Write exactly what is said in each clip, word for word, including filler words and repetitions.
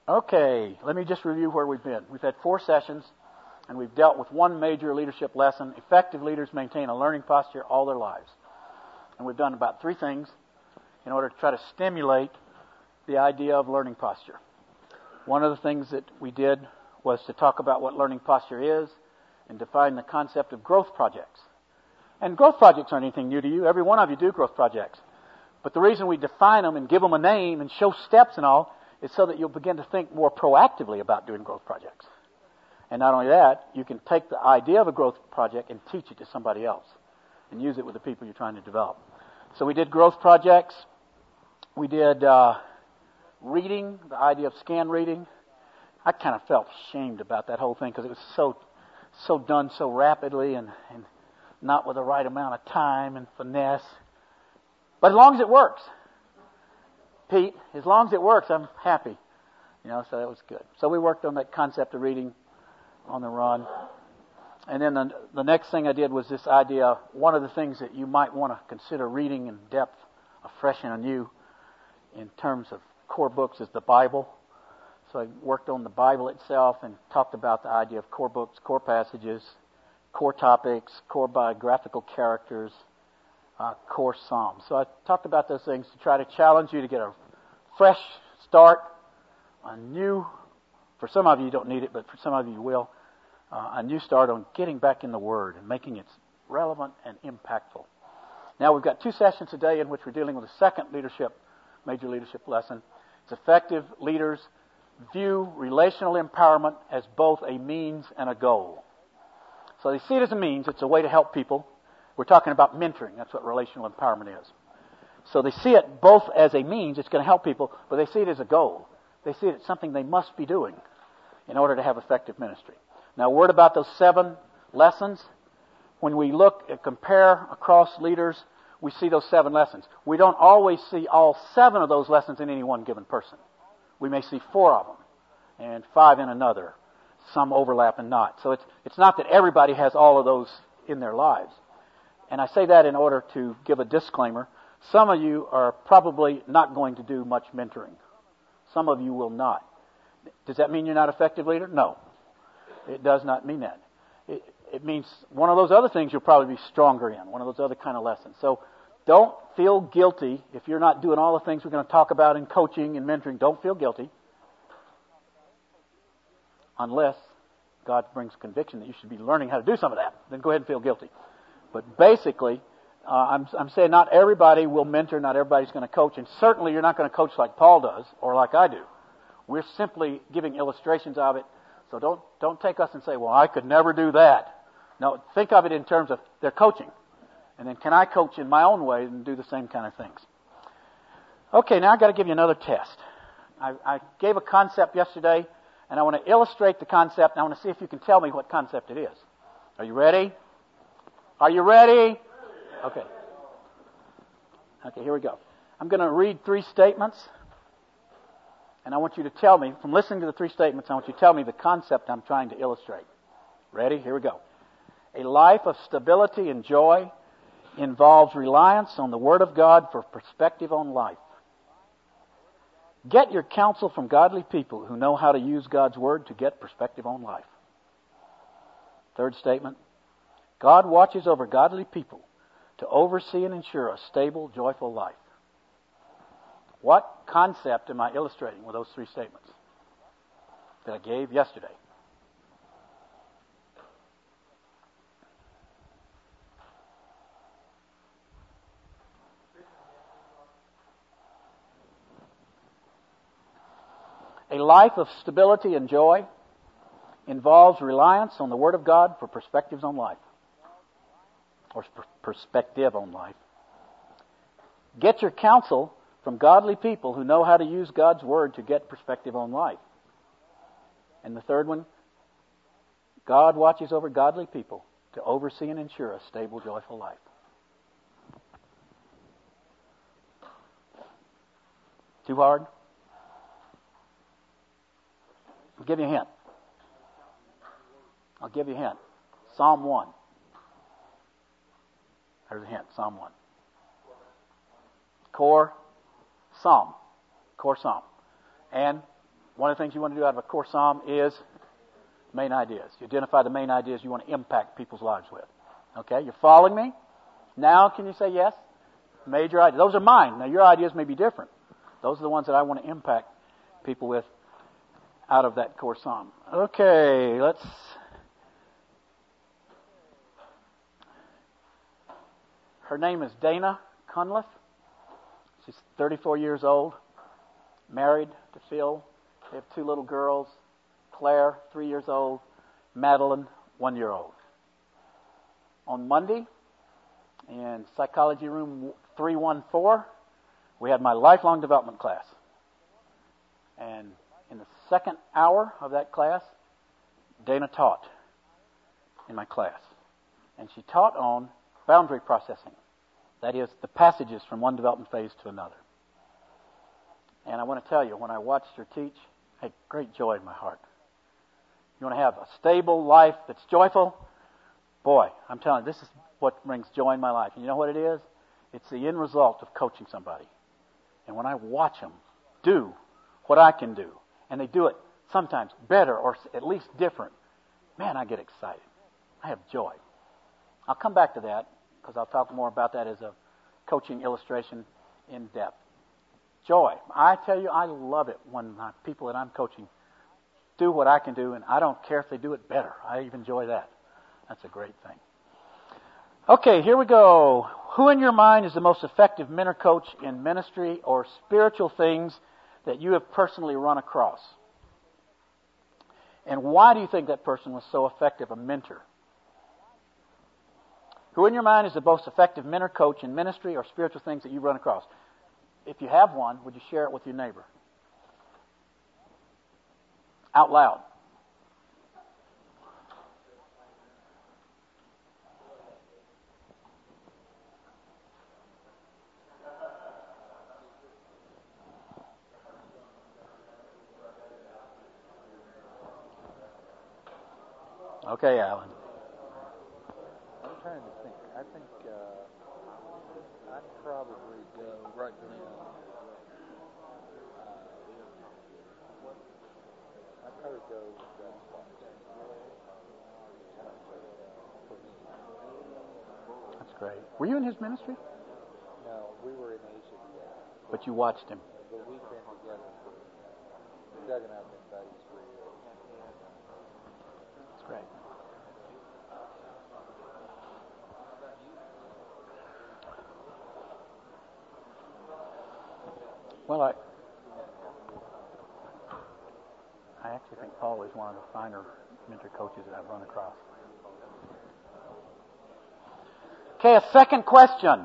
Okay, let me just review where we've been. We've had four sessions, and we've dealt with one major leadership lesson. Effective leaders maintain a learning posture all their lives. And we've done about three things in order to try to stimulate the idea of learning posture. One of the things that we did was to talk about what learning posture is and define the concept of growth projects. And growth projects aren't anything new to you. Every one of you do growth projects. But the reason we define them and give them a name and show steps and all is so that you'll begin to think more proactively about doing growth projects. And not only that, you can take the idea of a growth project and teach it to somebody else and use it with the people you're trying to develop. So we did growth projects. We did uh, reading, the idea of scan reading. I kind of felt ashamed about that whole thing because it was so so done so rapidly and, and not with the right amount of time and finesse. But as long as it works, Pete, as long as it works, I'm happy. You know, so that was good. So we worked on that concept of reading on the run. And then the, the next thing I did was this idea, one of the things that you might want to consider reading in depth, afresh and anew, in terms of core books is the Bible. So I worked on the Bible itself and talked about the idea of core books, core passages, core topics, core biographical characters, uh, core psalms. So I talked about those things to try to challenge you to get a fresh start, a new, for some of you you don't need it, but for some of you you will, uh, a new start on getting back in the Word and making it relevant and impactful. Now we've got two sessions today in which we're dealing with a second leadership, major leadership lesson. It's effective leaders view relational empowerment as both a means and a goal. So they see it as a means. It's a way to help people. We're talking about mentoring. That's what relational empowerment is. So they see it both as a means. It's going to help people, but they see it as a goal. They see it as something they must be doing in order to have effective ministry. Now, a word about those seven lessons. When we look and compare across leaders, we see those seven lessons. We don't always see all seven of those lessons in any one given person. We may see four of them and five in another. Some overlap and not. So it's it's not that everybody has all of those in their lives. And I say that in order to give a disclaimer. Some of you are probably not going to do much mentoring. Some of you will not. Does that mean you're not an effective leader? No. It does not mean that. It, it means one of those other things you'll probably be stronger in, one of those other kind of lessons. So don't feel guilty if you're not doing all the things we're going to talk about in coaching and mentoring. Don't feel guilty unless God brings conviction that you should be learning how to do some of that. Then go ahead and feel guilty. But basically, uh, I'm, I'm saying not everybody will mentor, not everybody's going to coach, and certainly you're not going to coach like Paul does or like I do. We're simply giving illustrations of it. So don't don't take us and say, well, I could never do that. No, think of it in terms of they're coaching. And then can I coach in my own way and do the same kind of things? Okay, now I've got to give you another test. I, I gave a concept yesterday, and I want to illustrate the concept, and I want to see if you can tell me what concept it is. Are you ready? Are you ready? Okay. Okay, here we go. I'm going to read three statements, and I want you to tell me, from listening to the three statements, I want you to tell me the concept I'm trying to illustrate. Ready? Here we go. A life of stability and joy involves reliance on the Word of God for perspective on life. Get your counsel from godly people who know how to use God's Word to get perspective on life. Third statement. God watches over godly people to oversee and ensure a stable, joyful life. What concept am I illustrating with those three statements that I gave yesterday? A life of stability and joy involves reliance on the Word of God for perspectives on life. Or perspective on life. Get your counsel from godly people who know how to use God's Word to get perspective on life. And the third one, God watches over godly people to oversee and ensure a stable, joyful life. Too hard? I'll give you a hint. I'll give you a hint. Psalm one. There's a hint. Psalm one. Core Psalm. Core Psalm. And one of the things you want to do out of a core psalm is main ideas. You identify the main ideas you want to impact people's lives with. Okay, you're following me? Now can you say yes? Major ideas. Those are mine. Now your ideas may be different. Those are the ones that I want to impact people with out of that core psalm. Okay, let's... Her name is Dana Cunliffe. She's thirty-four years old, married to Phil. They have two little girls, Claire, three years old, Madeline, one year old. On Monday, in psychology room three one four, we had my lifelong development class. And in the second hour of that class, Dana taught in my class. And she taught on boundary processing. That is, the passages from one development phase to another. And I want to tell you, when I watched her teach, I had great joy in my heart. You want to have a stable life that's joyful? Boy, I'm telling you, this is what brings joy in my life. And you know what it is? It's the end result of coaching somebody. And when I watch them do what I can do, and they do it sometimes better or at least different, man, I get excited. I have joy. I'll come back to that because I'll talk more about that as a coaching illustration in depth. Joy. I tell you, I love it when my people that I'm coaching do what I can do, and I don't care if they do it better. I even enjoy that. That's a great thing. Okay, here we go. Who in your mind is the most effective mentor coach in ministry or spiritual things that you have personally run across? And why do you think that person was so effective a mentor? Who in your mind is the most effective mentor coach in ministry or spiritual things that you've run across? If you have one, would you share it with your neighbor? Out loud. Okay, Alan. I'm trying to think. I think uh, I'd probably go right now. Uh, I'd probably go with uh, for me. That's great. Were you in his ministry? No, we were in Asia together. But you watched him. But we've been together for, Doug and I have been buddies for years. That's great. Well, I I actually think Paul is one of the finer mentor coaches that I've run across. Okay, a second question.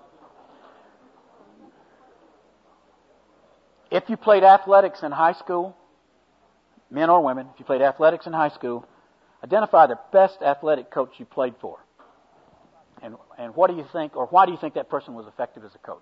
If you played athletics in high school, men or women, if you played athletics in high school, identify the best athletic coach you played for. And and what do you think, or why do you think that person was effective as a coach?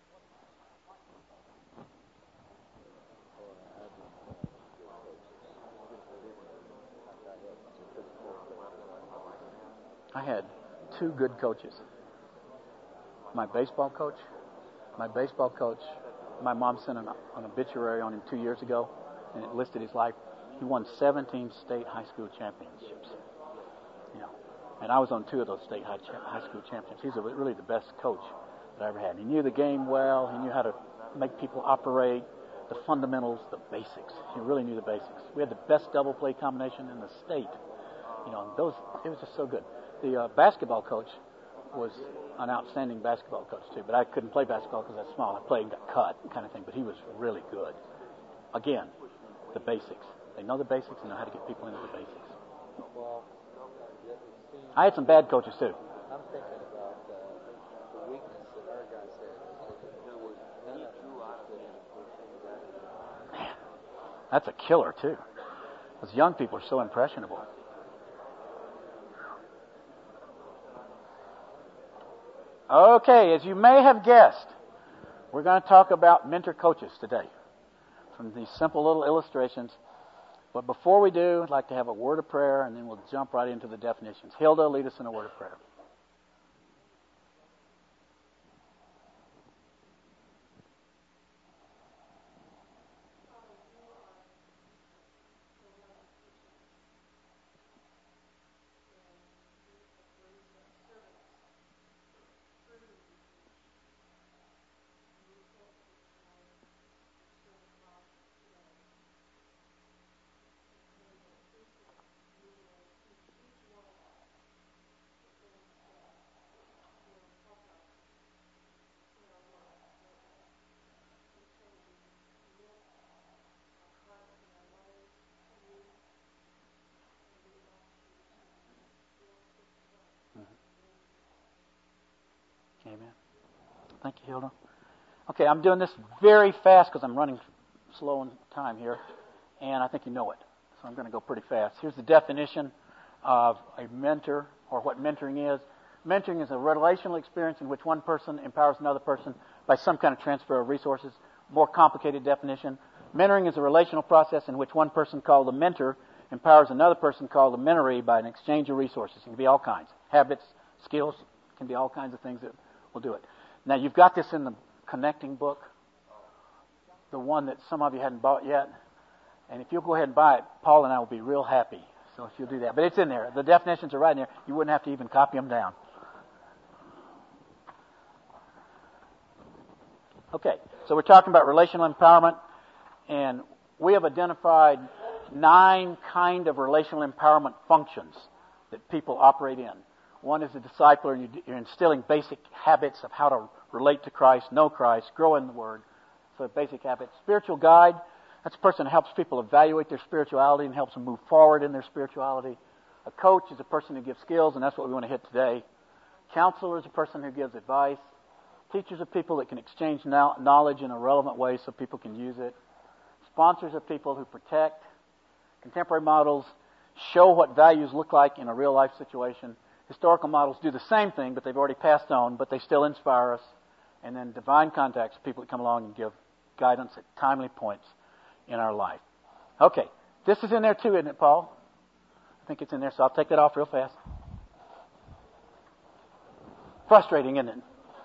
I had two good coaches. My baseball coach, my baseball coach, my mom sent an, an obituary on him two years ago, and it listed his life. He won seventeen state high school championships. You know, and I was on two of those state high, high school championships. He's a, really the best coach that I ever had. He knew the game well. He knew how to make people operate, the fundamentals, the basics. He really knew the basics. We had the best double play combination in the state. You know, those it was just so good. The uh, basketball coach was an outstanding basketball coach too, but I couldn't play basketball because I was small. I played and got cut kind of thing, but he was really good. Again, the basics. They know the basics and know how to get people into the basics. Well, it seems I had some bad coaches too. I'm thinking about uh, the weakness that our guy said. There was none of them understood how to Man, that's a killer too. Those young people are so impressionable. Okay, as you may have guessed, we're going to talk about mentor coaches today from these simple little illustrations. But before we do, I'd like to have a word of prayer, and then we'll jump right into the definitions. Hilda, lead us in a word of prayer. Amen. Thank you, Hilda. Okay, I'm doing this very fast because I'm running slow on time here, and I think you know it. So I'm going to go pretty fast. Here's the definition of a mentor, or what mentoring is. Mentoring is a relational experience in which one person empowers another person by some kind of transfer of resources. More complicated definition. Mentoring is a relational process in which one person called the mentor empowers another person called the mentoree by an exchange of resources. It can be all kinds. Habits, skills, it can be all kinds of things that will do it. Now, you've got this in the Connecting book, the one that some of you hadn't bought yet. And if you'll go ahead and buy it, Paul and I will be real happy. So if you'll do that. But it's in there. The definitions are right in there. You wouldn't have to even copy them down. Okay, so we're talking about relational empowerment, and we have identified nine kind of relational empowerment functions that people operate in. One is a discipler, and you're instilling basic habits of how to relate to Christ, know Christ, grow in the Word. So basic habits. Spiritual guide, that's a person who helps people evaluate their spirituality and helps them move forward in their spirituality. A coach is a person who gives skills, and that's what we want to hit today. Counselor is a person who gives advice. Teachers are people that can exchange knowledge in a relevant way so people can use it. Sponsors are people who protect. Contemporary models show what values look like in a real-life situation. Historical models do the same thing, but they've already passed on, but they still inspire us. And then divine contacts, people that come along and give guidance at timely points in our life. Okay, this is in there too, isn't it, Paul? I think it's in there, so I'll take that off real fast. Frustrating, isn't it?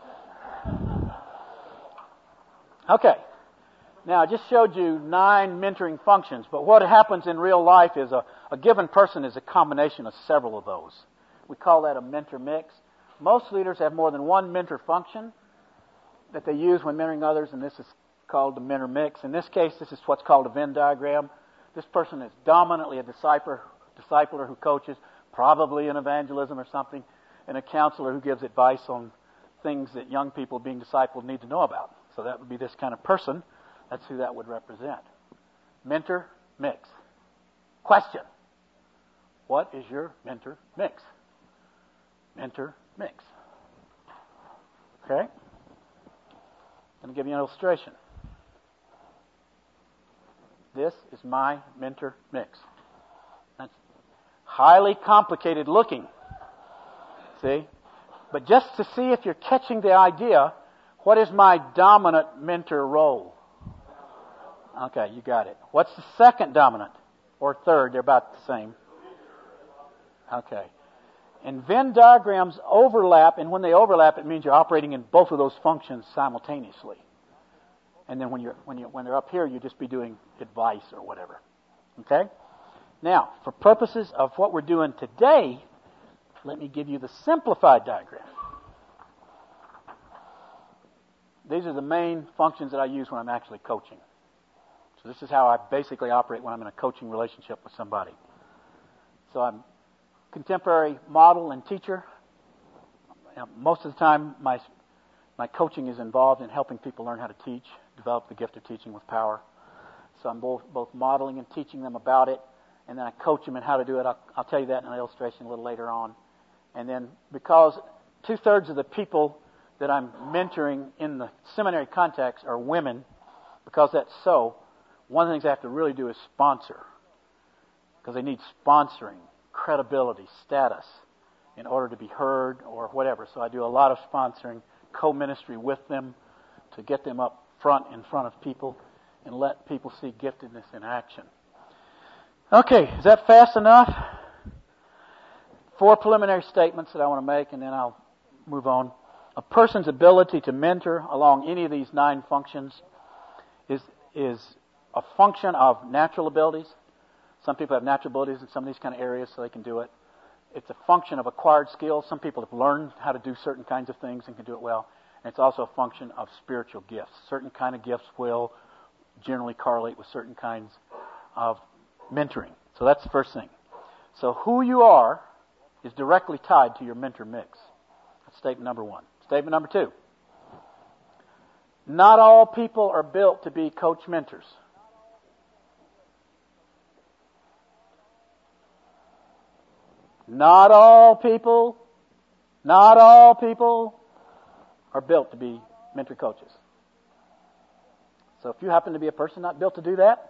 Okay. Now, I just showed you nine mentoring functions, but what happens in real life is a, a given person is a combination of several of those. We call that a mentor mix. Most leaders have more than one mentor function that they use when mentoring others, and this is called the mentor mix. In this case, this is what's called a Venn diagram. This person is dominantly a discipler, discipler who coaches, probably in evangelism or something, and a counselor who gives advice on things that young people being discipled need to know about. So that would be this kind of person. That's who that would represent. Mentor mix. Question. What is your mentor mix? Mentor mix. Okay? Let me give you an illustration. This is my mentor mix. That's highly complicated looking. See? But just to see if you're catching the idea, what is my dominant mentor role? Okay, you got it. What's the second dominant? Or third? They're about the same. Okay. And Venn diagrams overlap, and when they overlap, it means you're operating in both of those functions simultaneously. And then when you're when you when they're up here, you just be doing advice or whatever. Okay? Now, for purposes of what we're doing today, let me give you the simplified diagram. These are the main functions that I use when I'm actually coaching. So this is how I basically operate when I'm in a coaching relationship with somebody. So I'm contemporary model and teacher. You know, most of the time, my my coaching is involved in helping people learn how to teach, develop the gift of teaching with power. So I'm both both modeling and teaching them about it, and then I coach them in how to do it. I'll, I'll tell you that in an illustration a little later on. And then because two-thirds of the people that I'm mentoring in the seminary context are women, because that's so, one of the things I have to really do is sponsor. Because they need sponsoring, credibility, status, in order to be heard or whatever. So I do a lot of sponsoring, co-ministry with them to get them up front in front of people and let people see giftedness in action. Okay, is that fast enough? Four preliminary statements that I want to make, and then I'll move on. A person's ability to mentor along any of these nine functions is is a function of natural abilities. Some people have natural abilities in some of these kind of areas, so they can do it. It's a function of acquired skills. Some people have learned how to do certain kinds of things and can do it well. And it's also a function of spiritual gifts. Certain kind of gifts will generally correlate with certain kinds of mentoring. So that's the first thing. So who you are is directly tied to your mentor mix. That's statement number one. Statement number two. Not all people are built to be coach mentors. Not all people, not all people are built to be mentor coaches. So if you happen to be a person not built to do that,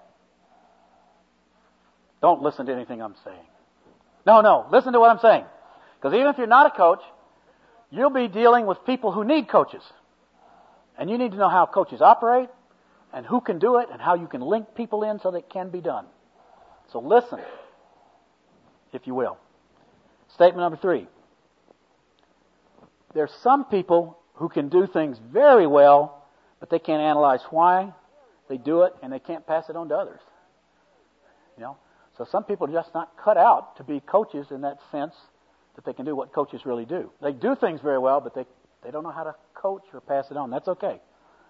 don't listen to anything I'm saying. No, no, listen to what I'm saying. Because even if you're not a coach, you'll be dealing with people who need coaches. And you need to know how coaches operate and who can do it and how you can link people in so that it can be done. So listen, if you will. Statement number three. There's some people who can do things very well, but they can't analyze why they do it, and they can't pass it on to others. You know, so some people are just not cut out to be coaches in that sense that they can do what coaches really do. They do things very well, but they, they don't know how to coach or pass it on. That's okay.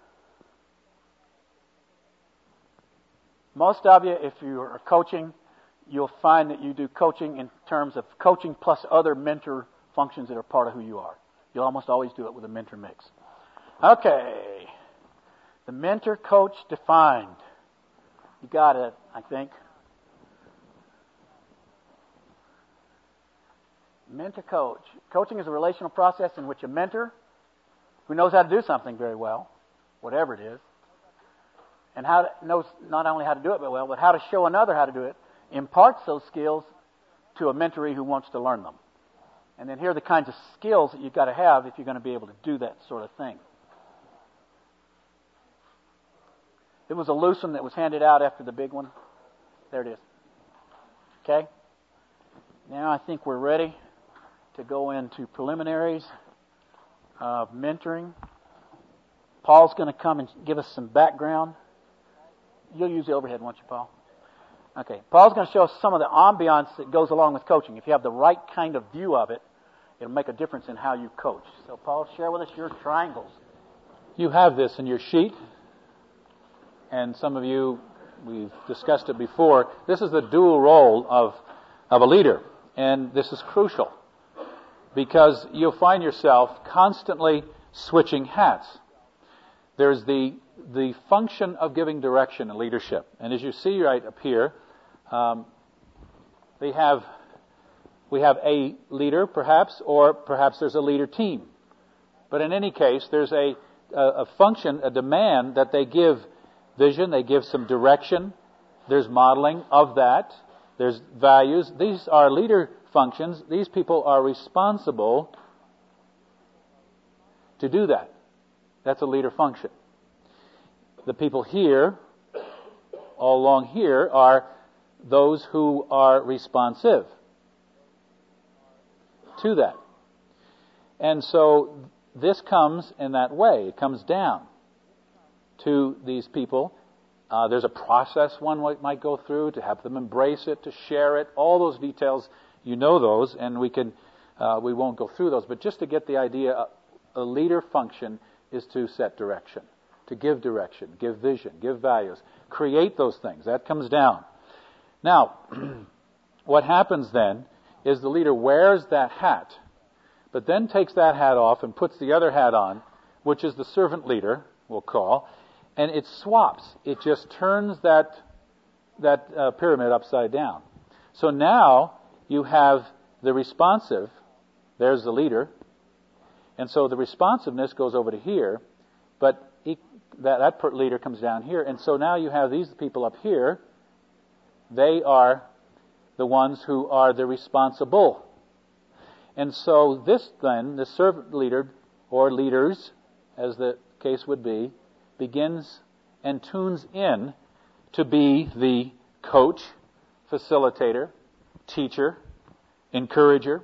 Most of you, if you are coaching, you'll find that you do coaching in terms of coaching plus other mentor functions that are part of who you are. You'll almost always do it with a mentor mix. Okay. The mentor coach defined. You got it, I think. Mentor coach. Coaching is a relational process in which a mentor who knows how to do something very well, whatever it is, and how to, knows not only how to do it very well, but how to show another how to do it, imparts those skills to a mentoree who wants to learn them. And then here are the kinds of skills that you've got to have if you're going to be able to do that sort of thing. It was a loose one that was handed out after the big one. There it is. Okay? Now I think we're ready to go into preliminaries of mentoring. Paul's going to come and give us some background. You'll use the overhead, won't you, Paul? Okay. Paul's going to show us some of the ambiance that goes along with coaching. If you have the right kind of view of it, it'll make a difference in how you coach. So, Paul, share with us your triangles. You have this in your sheet, and some of you, we've discussed it before. This is the dual role of, of a leader, and this is crucial because you'll find yourself constantly switching hats. There's the the function of giving direction in leadership, and as you see right up here, um, they have we have a leader, perhaps, or perhaps there's a leader team. But in any case, there's a a, a function, a demand that they give vision, they give some direction. There's modeling of that. There's values. These are leader functions. These people are responsible to do that. That's a leader function. The people here, all along here, are those who are responsive to that. And so this comes in that way. It comes down to these people. Uh, there's a process one might go through to have them embrace it, to share it. All those details, you know those, and we can uh, we won't go through those. But just to get the idea, a leader function is to set direction, to give direction, give vision, give values, create those things. That comes down. Now, what happens then is the leader wears that hat, but then takes that hat off and puts the other hat on, which is the servant leader, we'll call, and it swaps. It just turns that that uh, pyramid upside down. So now you have the responsive, there's the leader, and so the responsiveness goes over to here, but he, that, that leader comes down here, and so now you have these people up here. They are the ones who are the responsible. And so this then, the servant leader, or leaders, as the case would be, begins and tunes in to be the coach, facilitator, teacher, encourager,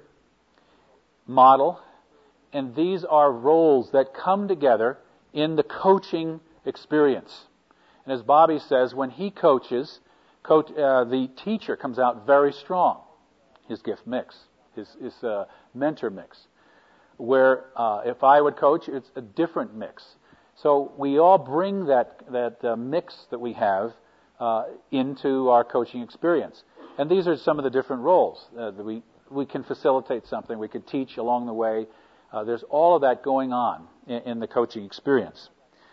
model. And these are roles that come together in the coaching experience. And as Bobby says, when he coaches, coach, uh, the teacher comes out very strong. His gift mix, his, his uh, mentor mix. Where uh, if I would coach, it's a different mix. So we all bring that that uh, mix that we have uh, into our coaching experience. And these are some of the different roles. Uh, that we, we can facilitate something. We could teach along the way. Uh, there's all of that going on in, in the coaching experience.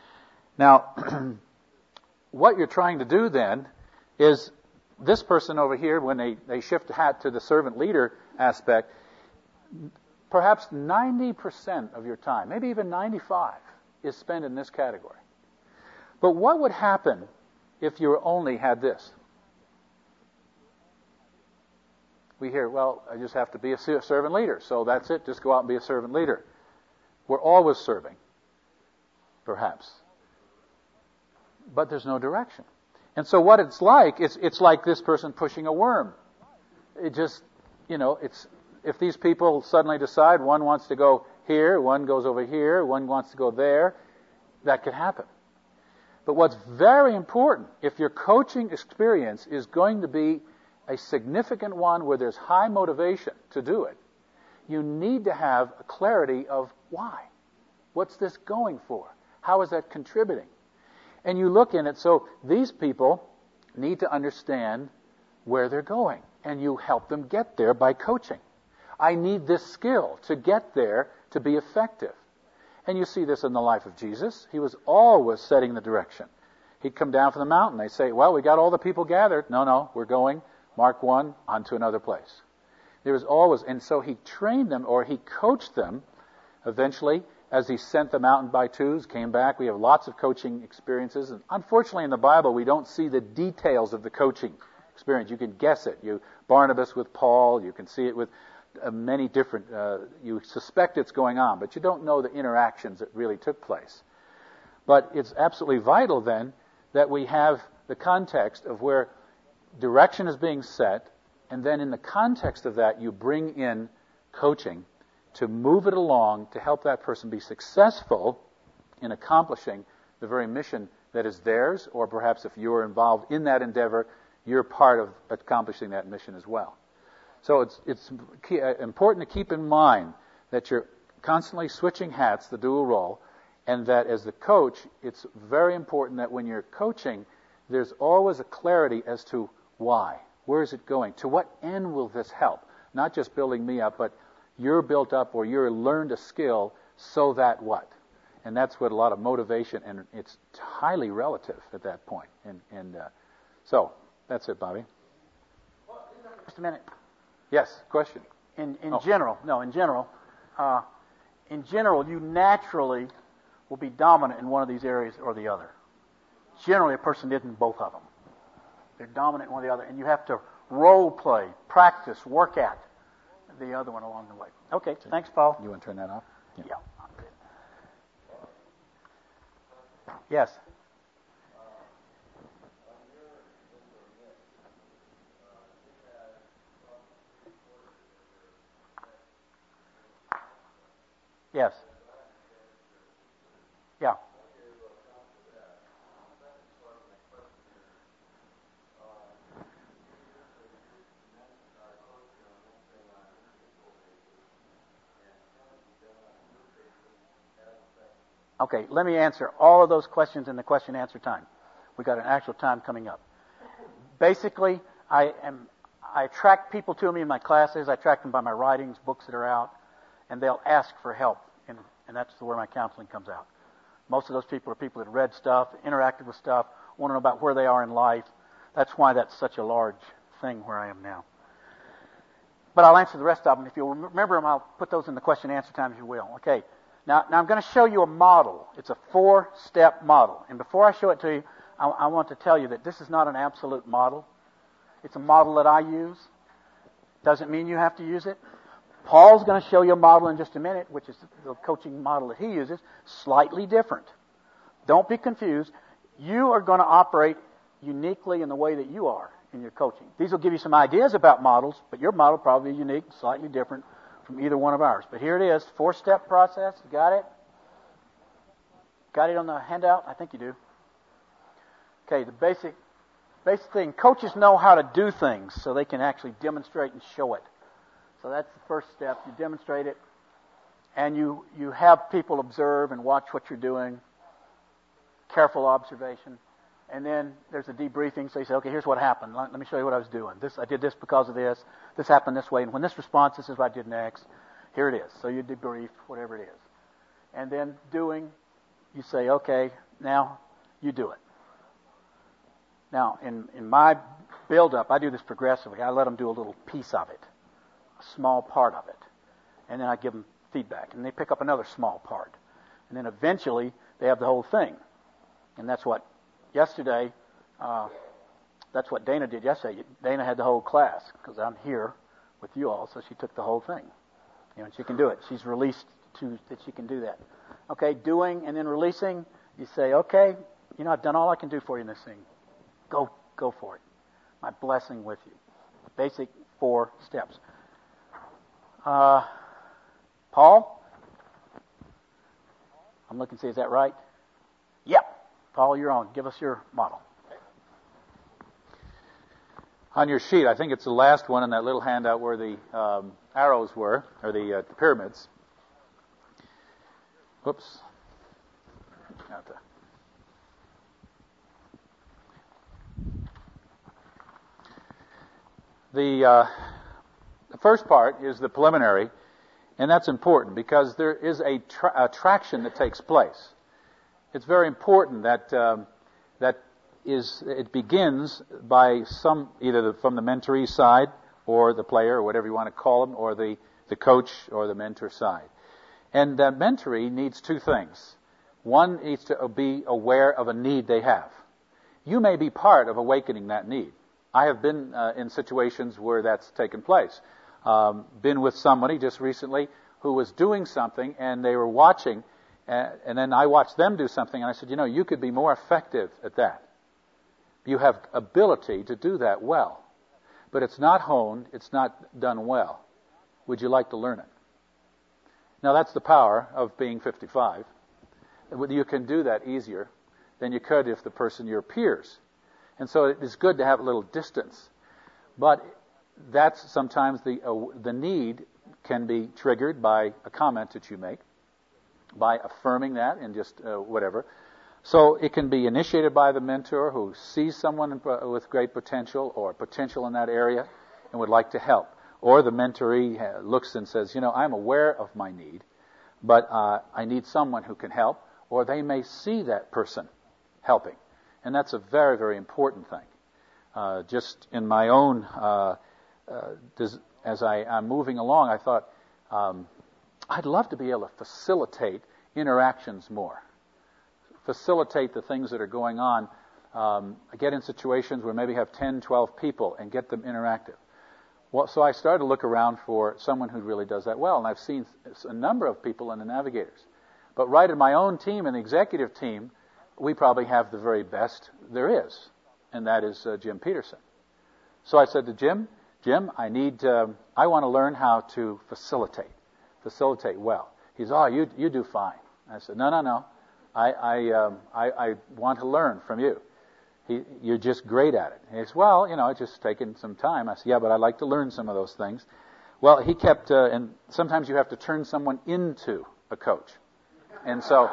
Now, what you're trying to do then is this person over here, when they, they shift the hat to the servant leader aspect, perhaps ninety percent of your time, maybe even ninety-five, is spent in this category. But what would happen if you only had this? We hear, well, I just have to be a servant leader, so that's it, just go out and be a servant leader. We're always serving, perhaps. But there's no direction. And so what it's like, it's, it's like this person pushing a worm. It just, you know, it's, if these people suddenly decide one wants to go here, one goes over here, one wants to go there, that could happen. But what's very important, if your coaching experience is going to be a significant one where there's high motivation to do it, you need to have a clarity of why. What's this going for? How is that contributing? And you look in it, so these people need to understand where they're going, and you help them get there by coaching. I need this skill to get there to be effective. And you see this in the life of Jesus. He was always setting the direction. He'd come down from the mountain. They'd say, well, we got all the people gathered. No, no, we're going, Mark one, on to another place. There was always, and so he trained them, or he coached them eventually as he sent them out in by twos, came back. We have lots of coaching experiences. And unfortunately, in the Bible, we don't see the details of the coaching experience. You can guess it. You Barnabas with Paul. You can see it with uh, many different, uh, you suspect it's going on, but you don't know the interactions that really took place. But it's absolutely vital then that we have the context of where direction is being set, and then in the context of that, you bring in coaching to move it along to help that person be successful in accomplishing the very mission that is theirs, or perhaps if you're involved in that endeavor, you're part of accomplishing that mission as well. So it's it's key, uh, important to keep in mind that you're constantly switching hats, the dual role, and that as the coach, it's very important that when you're coaching, there's always a clarity as to why. Where is it going? To what end will this help? Not just building me up, but you're built up or you're learned a skill so that what? And that's what a lot of motivation, and it's highly relative at that point. And, and uh, so, that's it, Bobby. Just a minute. Yes, question. In in Oh. general, no, in general, uh, in general, you naturally will be dominant in one of these areas or the other. Generally, a person isn't both of them. They're dominant in one or the other, and you have to role play, practice, work at the other one along the way. Okay, thanks, Paul. You want to turn that off? Yeah. Yes. Yes. Yeah. Okay, let me answer all of those questions in the question answer time. We've got an actual time coming up. Basically, I am I attract people to me in my classes. I attract them by my writings, books that are out, and they'll ask for help, and, and that's where my counseling comes out. Most of those people are people that have read stuff, interacted with stuff, want to know about where they are in life. That's why that's such a large thing where I am now. But I'll answer the rest of them. If you'll remember them, I'll put those in the question answer time if you will. Okay. Now, now I'm going to show you a model. It's a four-step model. And before I show it to you, I, I want to tell you that this is not an absolute model. It's a model that I use. Doesn't mean you have to use it. Paul's going to show you a model in just a minute, which is the coaching model that he uses, slightly different. Don't be confused. You are going to operate uniquely in the way that you are in your coaching. These will give you some ideas about models, but your model probably is unique, slightly different from either one of ours. But here it is, four-step process. You got it? Got it on the handout? I think you do. Okay, the basic basic thing. Coaches know how to do things so they can actually demonstrate and show it. So that's the first step. You demonstrate it, and you, you have people observe and watch what you're doing. Careful observation. And then there's a debriefing. So you say, okay, here's what happened. Let, let me show you what I was doing. This I did this because of this. This happened this way. And when this response, this is what I did next. Here it is. So you debrief, whatever it is. And then doing, you say, okay, now you do it. Now, in, in my build-up, I do this progressively. I let them do a little piece of it, a small part of it. and then I give them feedback, and they pick up another small part. And then eventually they have the whole thing. And that's what yesterday, uh, that's what Dana did yesterday. Dana had the whole class because I'm here with you all, so she took the whole thing. You know, and she can do it. She's released to that she can do that. Okay, doing and then releasing. You say, okay, you know, I've done all I can do for you in this thing. Go, go for it. My blessing with you. Basic four steps. Uh, Paul, I'm looking to see, is that right? Yep. Paul, you're on. Give us your model. On your sheet, I think it's the last one in that little handout where the um, arrows were, or the, uh, the pyramids. Whoops. Not the... The, uh, the first part is the preliminary, and that's important because there is a tra- attraction that takes place. It's very important that um, that is it begins by some either the, from the mentoree side or the player or whatever you want to call them, or the, the coach or the mentor side. And the mentoree needs two things. One needs to be aware of a need they have. You may be part of awakening that need. I have been uh, in situations where that's taken place. Um, been with somebody just recently who was doing something and they were watching, uh, and then I watched them do something and I said, you know, you could be more effective at that. You have ability to do that well, but it's not honed, it's not done well. Would you like to learn it? Now that's the power of being fifty-five. You can do that easier than you could if the person, your peers. And so it is good to have a little distance. But that's sometimes the uh, the need can be triggered by a comment that you make, by affirming that and just uh, whatever. So it can be initiated by the mentor who sees someone with great potential or potential in that area and would like to help. Or the mentoree looks and says, you know, I'm aware of my need, but uh, I need someone who can help. Or they may see that person helping. And that's a very, very important thing. Uh, just in my own, uh, uh, des- as I, I'm moving along, I thought, um, I'd love to be able to facilitate interactions more. Facilitate the things that are going on. Um, get in situations where maybe have ten, twelve people and get them interactive. Well, so I started to look around for someone who really does that well. And I've seen a number of people in the Navigators. But right in my own team, in the executive team, we probably have the very best there is, and that is uh, Jim Peterson. So I said to Jim, Jim, I need, um, I want to learn how to facilitate, facilitate well. He said, oh, you you do fine. I said, no, no, no, I I um, I, I want to learn from you. He, you're just great at it. And he said, well, you know, it's just taken some time. I said, yeah, but I'd like to learn some of those things. Well, he kept, uh, and sometimes you have to turn someone into a coach, and so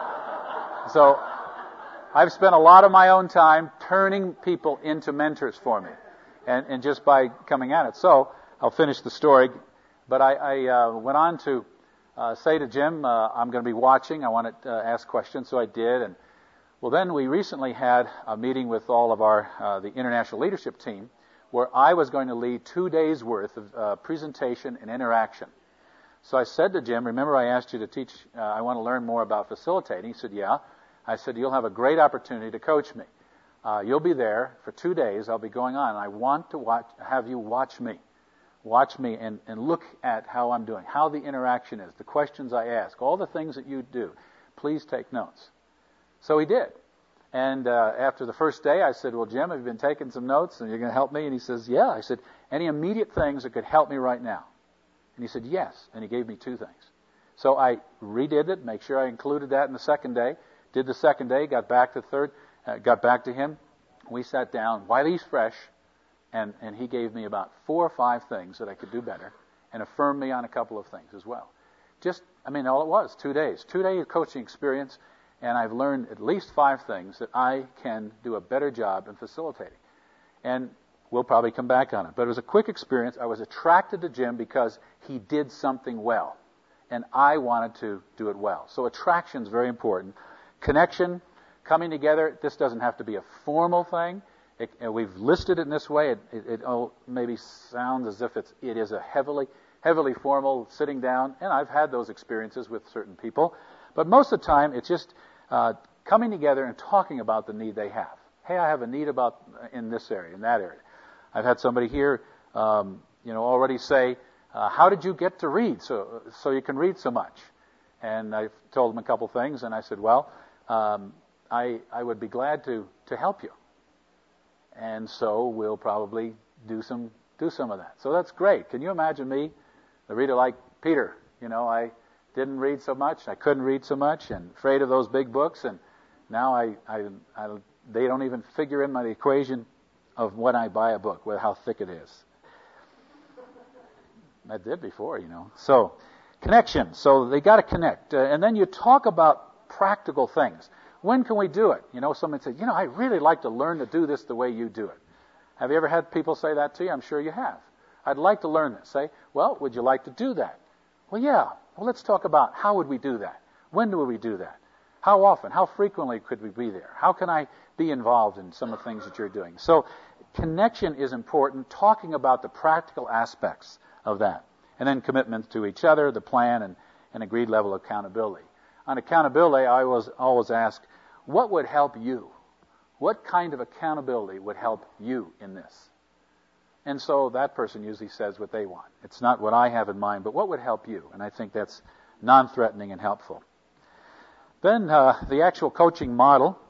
so. I've spent a lot of my own time turning people into mentors for me, and, and just by coming at it. So I'll finish the story, but I, I uh, went on to uh, say to Jim, uh, I'm going to be watching. I want to uh, ask questions, so I did. And well, then we recently had a meeting with all of our uh, the international leadership team, where I was going to lead two days worth of uh, presentation and interaction. So I said to Jim, remember I asked you to teach. Uh, I want to learn more about facilitating. He said, yeah. I said, you'll have a great opportunity to coach me. Uh, you'll be there for two days. I'll be going on. And I want to watch, have you watch me. Watch me and, and look at how I'm doing, how the interaction is, the questions I ask, all the things that you do. Please take notes. So he did. And uh, after the first day, I said, well, Jim, have you been taking some notes and you're going to help me? And he says, yeah. I said, any immediate things that could help me right now? And he said, yes. And he gave me two things. So I redid it, make sure I included that in the second day. Did the second day, got back to the third, uh, got back to him. We sat down while he's fresh, and, and he gave me about four or five things that I could do better and affirmed me on a couple of things as well. Just, I mean, all it was, two days. Two-day coaching experience, and I've learned at least five things that I can do a better job in facilitating. And we'll probably come back on it. But it was a quick experience. I was attracted to Jim because he did something well, and I wanted to do it well. So attraction is very important. Connection, coming together, this doesn't have to be a formal thing. It, we've listed it in this way. It, it, it oh, maybe sounds as if it's, it is a heavily heavily formal, sitting down, and I've had those experiences with certain people. But most of the time, it's just uh, coming together and talking about the need they have. Hey, I have a need about in this area, in that area. I've had somebody here, um, you know, already say, uh, "How did you get to read so so you can read so much?" And I told them a couple things, and I said, "Well, um, I I would be glad to to help you, and so we'll probably do some do some of that." So that's great. Can you imagine me, the reader like Peter? You know, I didn't read so much, I couldn't read so much, and afraid of those big books, and now I I, I they don't even figure in my equation of when I buy a book, with how thick it is. I did before, you know. So, connection. So they got to connect. Uh, and then you talk about practical things. When can we do it? You know, someone said, you know, I really like to learn to do this the way you do it. Have you ever had people say that to you? I'm sure you have. I'd like to learn this. Say, well, would you like to do that? Well, yeah. Well, let's talk about how would we do that? When do we do that? How often? How frequently could we be there? How can I be involved in some of the things that you're doing? So, connection is important, talking about the practical aspects of that. And then commitment to each other, the plan, and an agreed level of accountability. On accountability, I always, always ask, what would help you? What kind of accountability would help you in this? And so that person usually says what they want. It's not what I have in mind, but what would help you? And I think that's non-threatening and helpful. Then uh, the actual coaching model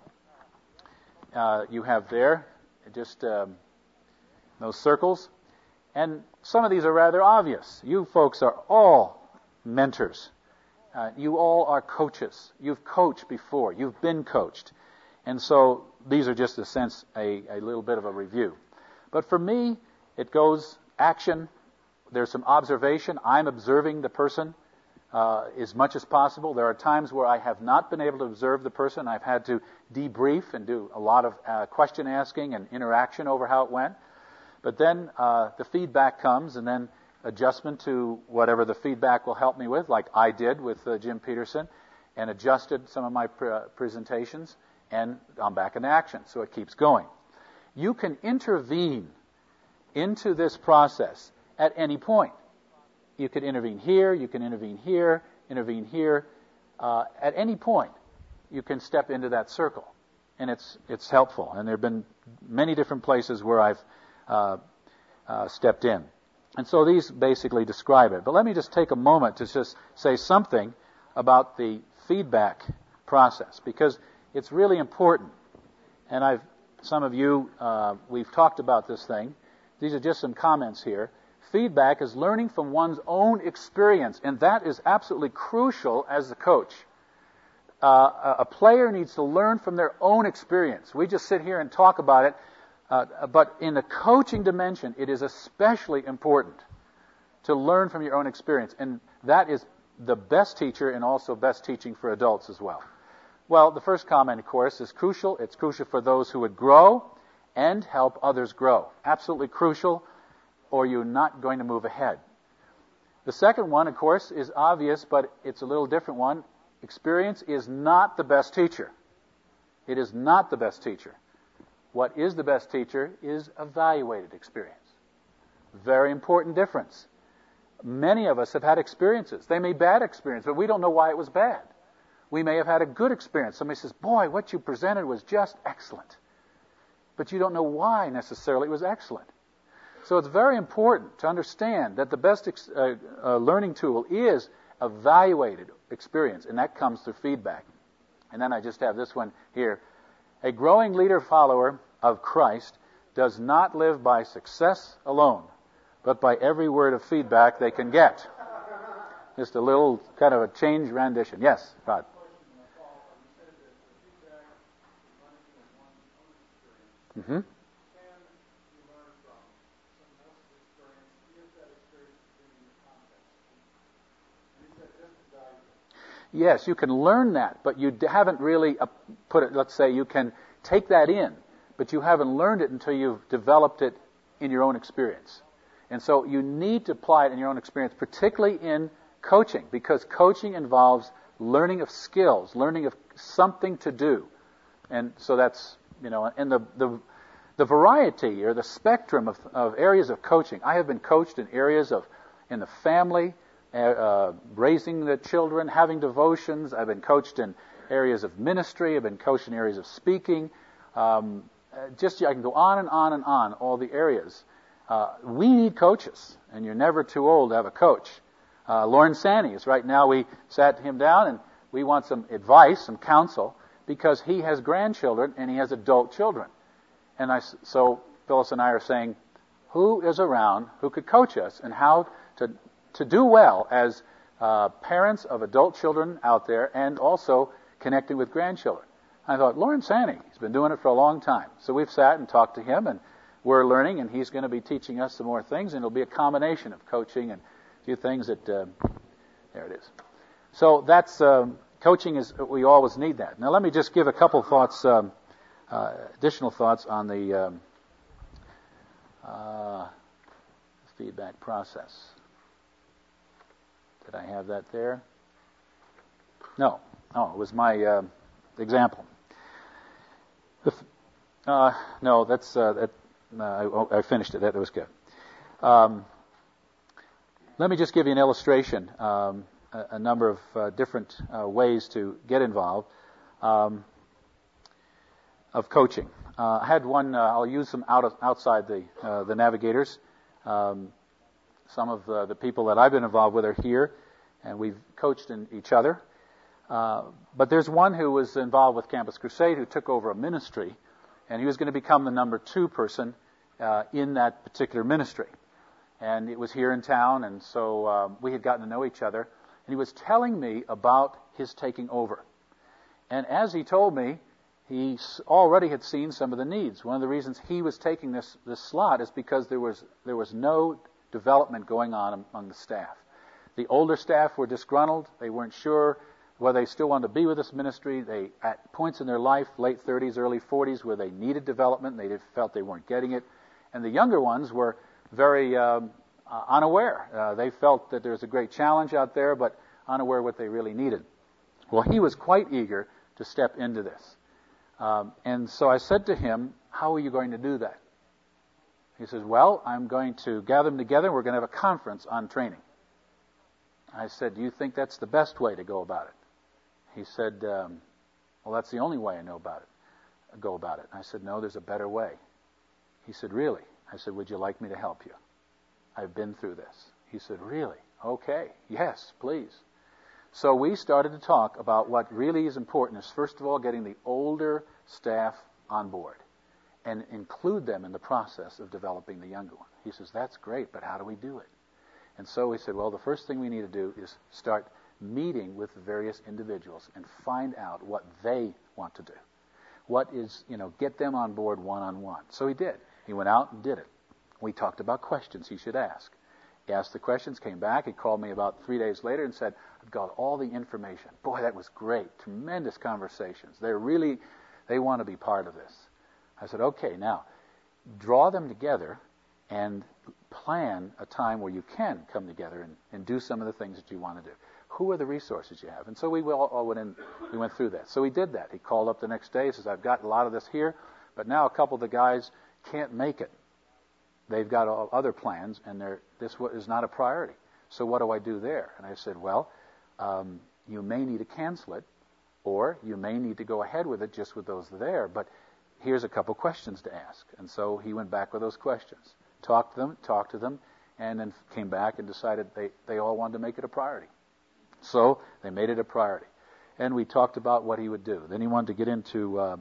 uh, you have there, just um, those circles. And some of these are rather obvious. You folks are all mentors. Uh, you all are coaches. You've coached before. You've been coached. And so these are just, in a sense, a, a little bit of a review. But for me, it goes action. There's some observation. I'm observing the person uh, as much as possible. There are times where I have not been able to observe the person. I've had to debrief and do a lot of uh, question asking and interaction over how it went. But then uh, the feedback comes, and then adjustment to whatever the feedback will help me with, like I did with uh, Jim Peterson, and adjusted some of my pre- uh, presentations, and I'm back in action. So it keeps going. You can intervene into this process at any point. You could intervene here, you can intervene here, intervene here. Uh, at any point, you can step into that circle, and it's it's helpful. And there have been many different places where I've uh, uh, stepped in. And so these basically describe it. But let me just take a moment to just say something about the feedback process, because it's really important. And I've some of you, uh, we've talked about this thing. These are just some comments here. Feedback is learning from one's own experience, and that is absolutely crucial as a coach. Uh, a player needs to learn from their own experience. We just sit here and talk about it, uh, but in the coaching dimension, it is especially important to learn from your own experience, and that is the best teacher and also best teaching for adults as well. Well, the first comment, of course, is crucial. It's crucial for those who would grow and help others grow. Absolutely crucial, or you're not going to move ahead. The second one, of course, is obvious, but it's a little different one. Experience is not the best teacher. It is not the best teacher. What is the best teacher is evaluated experience. Very important difference. Many of us have had experiences. They may be bad experience, but we don't know why it was bad. We may have had a good experience. Somebody says, boy, what you presented was just excellent. But you don't know why necessarily it was excellent. So it's very important to understand that the best ex- uh, uh, learning tool is evaluated experience, and that comes through feedback. And then I just have this one here. A growing leader follower of Christ does not live by success alone, but by every word of feedback they can get. Just a little kind of a change rendition. Yes, Rod. Mm-hmm. Yes, you can learn that, but you haven't really put it, let's say you can take that in, but you haven't learned it until you've developed it in your own experience. And so you need to apply it in your own experience, particularly in coaching, because coaching involves learning of skills, learning of something to do. And so that's, you know, and the the, the variety or the spectrum of, of areas of coaching. I have been coached in areas of in the family, uh, uh, raising the children, having devotions. I've been coached in areas of ministry. I've been coached in areas of speaking. Um, just I can go on and on and on, all the areas. Uh, we need coaches, and you're never too old to have a coach. Uh, Lauren Sanny is right now, we sat him down, and we want some advice, some counsel, because he has grandchildren and he has adult children. And I, so Phyllis and I are saying, who is around who could coach us and how to to do well as uh, parents of adult children out there and also connecting with grandchildren? I thought, Lauren Sanny, he's been doing it for a long time. So we've sat and talked to him, and we're learning, and he's going to be teaching us some more things, and it'll be a combination of coaching and a few things that, uh, there it is. So that's, um, coaching is, we always need that. Now let me just give a couple thoughts, um, uh, additional thoughts on the um, uh, feedback process. Did I have that there? No. Oh, it was my uh, example. The, uh, no, that's uh, that. Uh, I, I finished it. That was good. Um, let me just give you an illustration. Um, a, a number of uh, different uh, ways to get involved um, of coaching. Uh, I had one. Uh, I'll use some out of, outside the uh, the navigators. Um, some of the, the people that I've been involved with are here, and we've coached in each other. Uh, but there's one who was involved with Campus Crusade who took over a ministry, and he was going to become the number two person uh, in that particular ministry. And it was here in town, and so um, we had gotten to know each other. And he was telling me about his taking over. And as he told me, he already had seen some of the needs. One of the reasons he was taking this, this slot is because there was there was no development going on among the staff. The older staff were disgruntled. They weren't sure whether they still wanted to be with this ministry. They, at points in their life, late thirties, early forties, where they needed development, they felt they weren't getting it. And the younger ones were very um, uh, unaware. Uh, they felt that there was a great challenge out there, but unaware what they really needed. Well, he was quite eager to step into this. Um, and so I said to him, how are you going to do that? He says, well, I'm going to gather them together, and we're going to have a conference on training. I said, do you think that's the best way to go about it? He said, um, well, that's the only way I know about it, go about it. I said, no, there's a better way. He said, really? I said, would you like me to help you? I've been through this. He said, really? Okay. Yes, please. So we started to talk about what really is important is, first of all, getting the older staff on board and include them in the process of developing the younger one. He says, that's great, but how do we do it? And so we said, well, the first thing we need to do is start meeting with the various individuals and find out what they want to do. What is, you know, get them on board one-on-one. So he did. He went out and did it. We talked about questions he should ask. He asked the questions, came back. He called me about three days later and said, I've got all the information. Boy, that was great. Tremendous conversations. They're really, they want to be part of this. I said, okay, now, draw them together and plan a time where you can come together and, and do some of the things that you want to do. Who are the resources you have? And so we all, all went in, we went through that. So we did that. He called up the next day, says, I've got a lot of this here, but now a couple of the guys can't make it. They've got all other plans, and they're, this is not a priority. So what do I do there? And I said, well, um, you may need to cancel it, or you may need to go ahead with it just with those there, but here's a couple questions to ask. And so he went back with those questions, talked to them, talked to them, and then came back and decided they, they all wanted to make it a priority. So they made it a priority. And we talked about what he would do. Then he wanted to get into uh,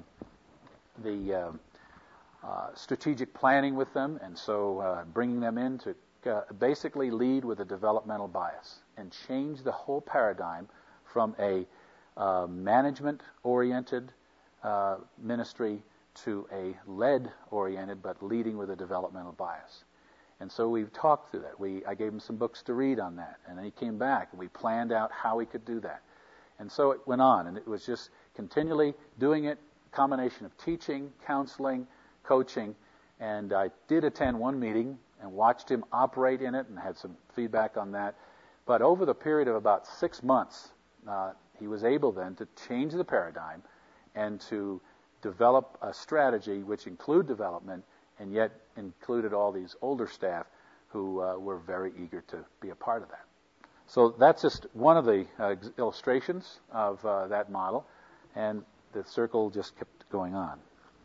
the uh, uh, strategic planning with them, and so uh, bringing them in to uh, basically lead with a developmental bias and change the whole paradigm from a uh, management-oriented uh, ministry to a led-oriented but leading with a developmental bias. And so we've talked through that. We I gave him some books to read on that, and then he came back and we planned out how he could do that. And so it went on, and it was just continually doing it, a combination of teaching, counseling, coaching, and I did attend one meeting and watched him operate in it and had some feedback on that. But over the period of about six months, uh, he was able then to change the paradigm and to develop a strategy which include development and yet included all these older staff who uh, were very eager to be a part of that. So that's just one of the uh, illustrations of uh, that model, and the circle just kept going on.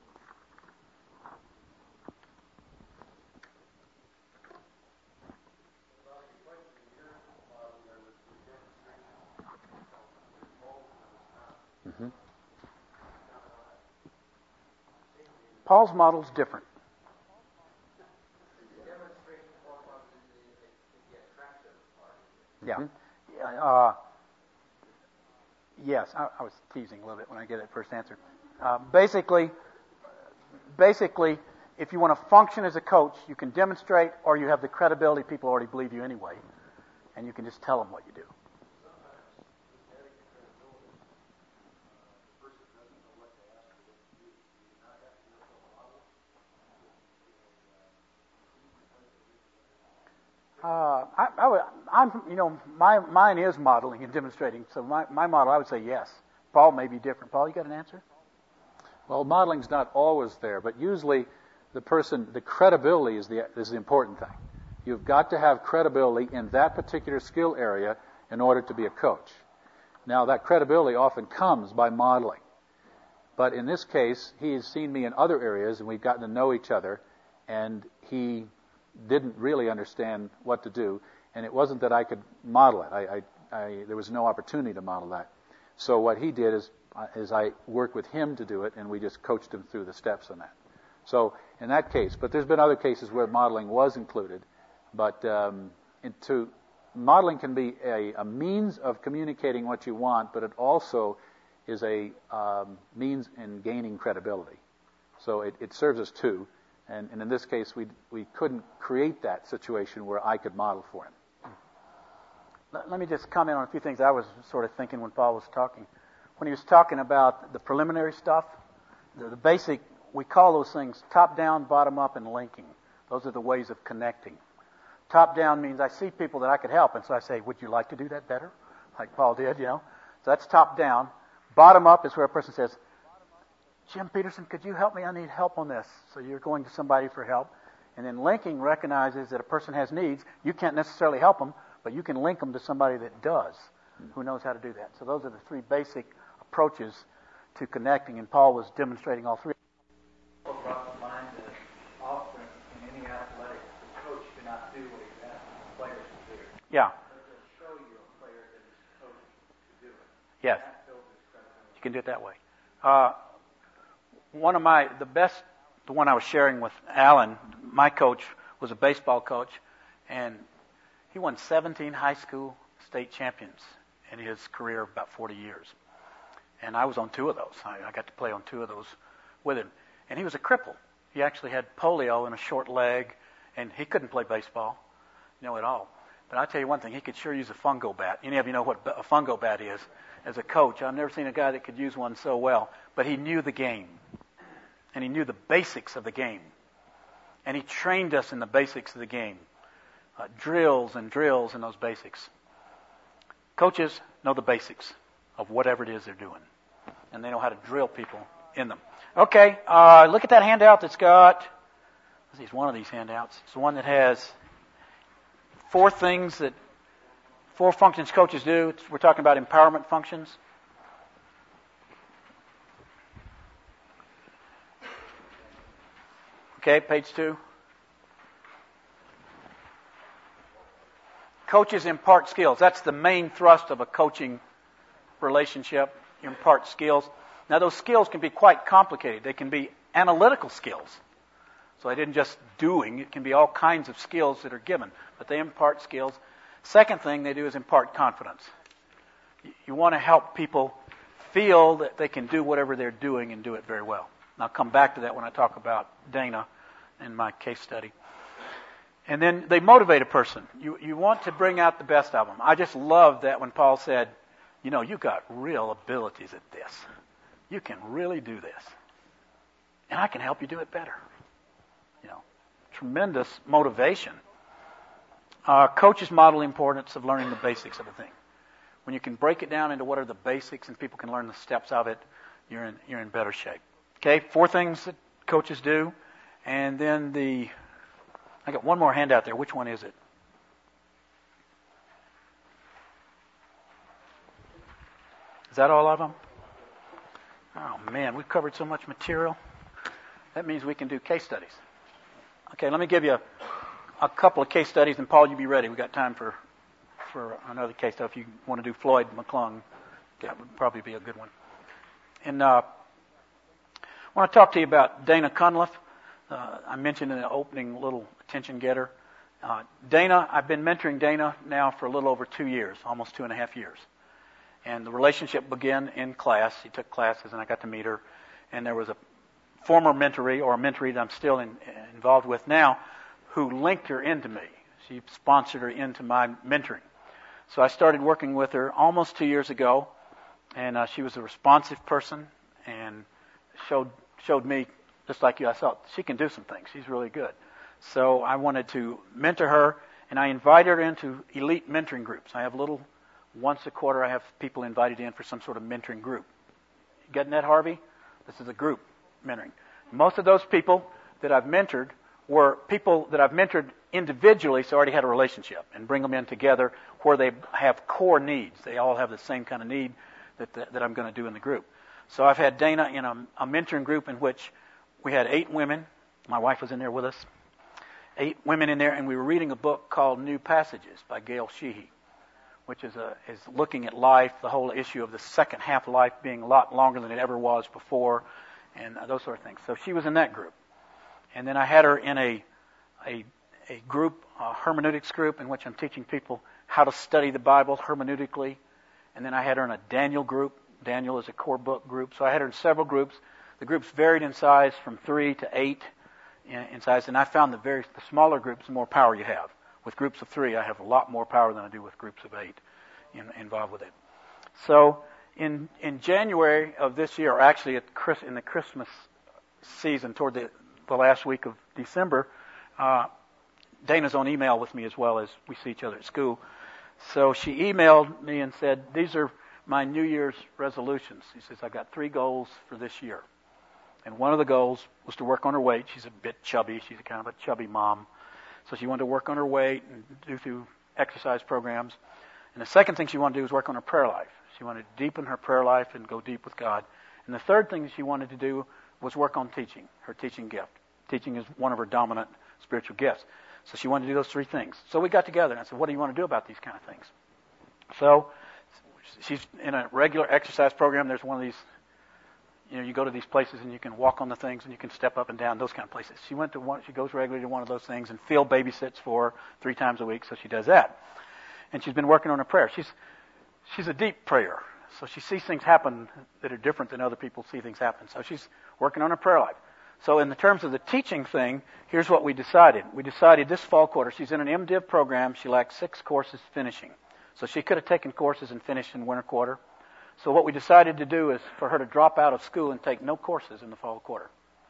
Mm-hmm. Paul's model is different. Yeah. Uh, yes, I, I was teasing a little bit when I gave that first answer. Uh, basically, basically, if you want to function as a coach, you can demonstrate, or you have the credibility. People already believe you anyway, and you can just tell them what you do. Uh, I, I would, I'm, you know, my mine is modeling and demonstrating. So my, my model, I would say yes. Paul may be different. Paul, you got an answer? Well, modeling's not always there, but usually the person, the credibility is the is the important thing. You've got to have credibility in that particular skill area in order to be a coach. Now, that credibility often comes by modeling. But in this case, he has seen me in other areas, and we've gotten to know each other, and he didn't really understand what to do, and it wasn't that I could model it. I, I, I, there was no opportunity to model that. So what he did is, uh, is I worked with him to do it, and we just coached him through the steps on that. So in that case, but there's been other cases where modeling was included, but um, into, modeling can be a, a means of communicating what you want, but it also is a um, means in gaining credibility. So it, it serves as two. And, and in this case, we we couldn't create that situation where I could model for him. Let, let me just comment on a few things I was sort of thinking when Paul was talking. When he was talking about the preliminary stuff, the, the basic, we call those things top-down, bottom-up, and linking. Those are the ways of connecting. Top-down means I see people that I could help, and so I say, would you like to do that better? Like Paul did, you know. So that's top-down. Bottom-up is where a person says, Jim Peterson, could you help me? I need help on this. So you're going to somebody for help. And then linking recognizes that a person has needs. You can't necessarily help them, but you can link them to somebody that does, who knows how to do that. So those are the three basic approaches to connecting, and Paul was demonstrating all three. Brought to mind that often in any athletic, the coach cannot do what he's asking the players to do. Yeah. But they'll show you a player that is coached to do it. Yes. That builds his credibility. You can do it that way. Uh, One of my, the best, the one I was sharing with Alan, my coach was a baseball coach, and he won seventeen high school state champions in his career of about forty years. And I was on two of those. I, I got to play on two of those with him. And he was a cripple. He actually had polio and a short leg, and he couldn't play baseball, you know, at all. But I'll tell you one thing, he could sure use a fungo bat. Any of you know what a fungo bat is? As a coach, I've never seen a guy that could use one so well. But he knew the game. And he knew the basics of the game. And he trained us in the basics of the game. Uh, drills and drills in those basics. Coaches know the basics of whatever it is they're doing. And they know how to drill people in them. Okay, uh, look at that handout that's got, let's see, it's one of these handouts. It's the one that has four things that, four functions coaches do. We're talking about empowerment functions. Okay, page two. Coaches impart skills. That's the main thrust of a coaching relationship. You impart skills. Now, those skills can be quite complicated. They can be analytical skills. So they didn't just doing. It can be all kinds of skills that are given. But they impart skills. Second thing they do is impart confidence. You want to help people feel that they can do whatever they're doing and do it very well. And I'll come back to that when I talk about Dana in my case study. And then they motivate a person. You you want to bring out the best of them. I just love that when Paul said, you know, you got real abilities at this. You can really do this. And I can help you do it better. You know, tremendous motivation. Uh, coaches model the importance of learning the basics of a thing. When you can break it down into what are the basics and people can learn the steps of it, you're in you're in better shape. Okay, four things that coaches do. And then the I got one more handout there. Which one is it? Is that all of them? Oh, man, we've covered so much material. That means we can do case studies. Okay, let me give you a, a couple of case studies, and Paul, you be ready. We've got time for, for another case study. If you want to do Floyd McClung, that would probably be a good one. And uh, I want to talk to you about Dana Cunliffe. Uh, I mentioned in the opening little attention getter. Uh, Dana, I've been mentoring Dana now for a little over two years, almost two and a half years. And the relationship began in class. She took classes, and I got to meet her. And there was a former mentoree, or a mentoree that I'm still in, involved with now, who linked her into me. She sponsored her into my mentoring. So I started working with her almost two years ago, and uh, she was a responsive person and showed showed me, just like you, I thought, she can do some things. She's really good. So I wanted to mentor her, and I invited her into elite mentoring groups. I have little... Once a quarter, I have people invited in for some sort of mentoring group. You getting that, Harvey? This is a group mentoring. Most of those people that I've mentored were people that I've mentored individually, so I already had a relationship, and bring them in together where they have core needs. They all have the same kind of need that that, that I'm going to do in the group. So I've had Dana in a, a mentoring group in which we had eight women. My wife was in there with us. Eight women in there, and we were reading a book called New Passages by Gail Sheehy, which is a, is looking at life, the whole issue of the second half of life being a lot longer than it ever was before, and those sort of things. So she was in that group. And then I had her in a a, a group, a hermeneutics group, in which I'm teaching people how to study the Bible hermeneutically. And then I had her in a Daniel group. Daniel is a core book group. So I had her in several groups. The groups varied in size from three to eight in, in size, and I found the very the smaller groups, the more power you have. With groups of three, I have a lot more power than I do with groups of eight in, involved with it. So in in January of this year, or actually at Chris, in the Christmas season, toward the, the last week of December, uh, Dana's on email with me as well as we see each other at school. So she emailed me and said, these are my New Year's resolutions. She says, I've got three goals for this year. And one of the goals was to work on her weight. She's a bit chubby. She's a kind of a chubby mom. So she wanted to work on her weight and do through exercise programs. And the second thing she wanted to do was work on her prayer life. She wanted to deepen her prayer life and go deep with God. And the third thing she wanted to do was work on teaching, her teaching gift. Teaching is one of her dominant spiritual gifts. So she wanted to do those three things. So we got together and I said, what do you want to do about these kind of things? So she's in a regular exercise program. There's one of these, you know, you go to these places and you can walk on the things and you can step up and down, those kind of places. She went to one, she goes regularly to one of those things, and Phil babysits for her three times a week, so she does that. And she's been working on her prayer. She's she's a deep prayer, so she sees things happen that are different than other people see things happen. So she's working on her prayer life. So in the terms of the teaching thing, here's what we decided. We decided this fall quarter, she's in an MDiv program, she lacks six courses finishing. So she could have taken courses and finished in winter quarter. So what we decided to do is for her to drop out of school and take no courses in the fall quarter,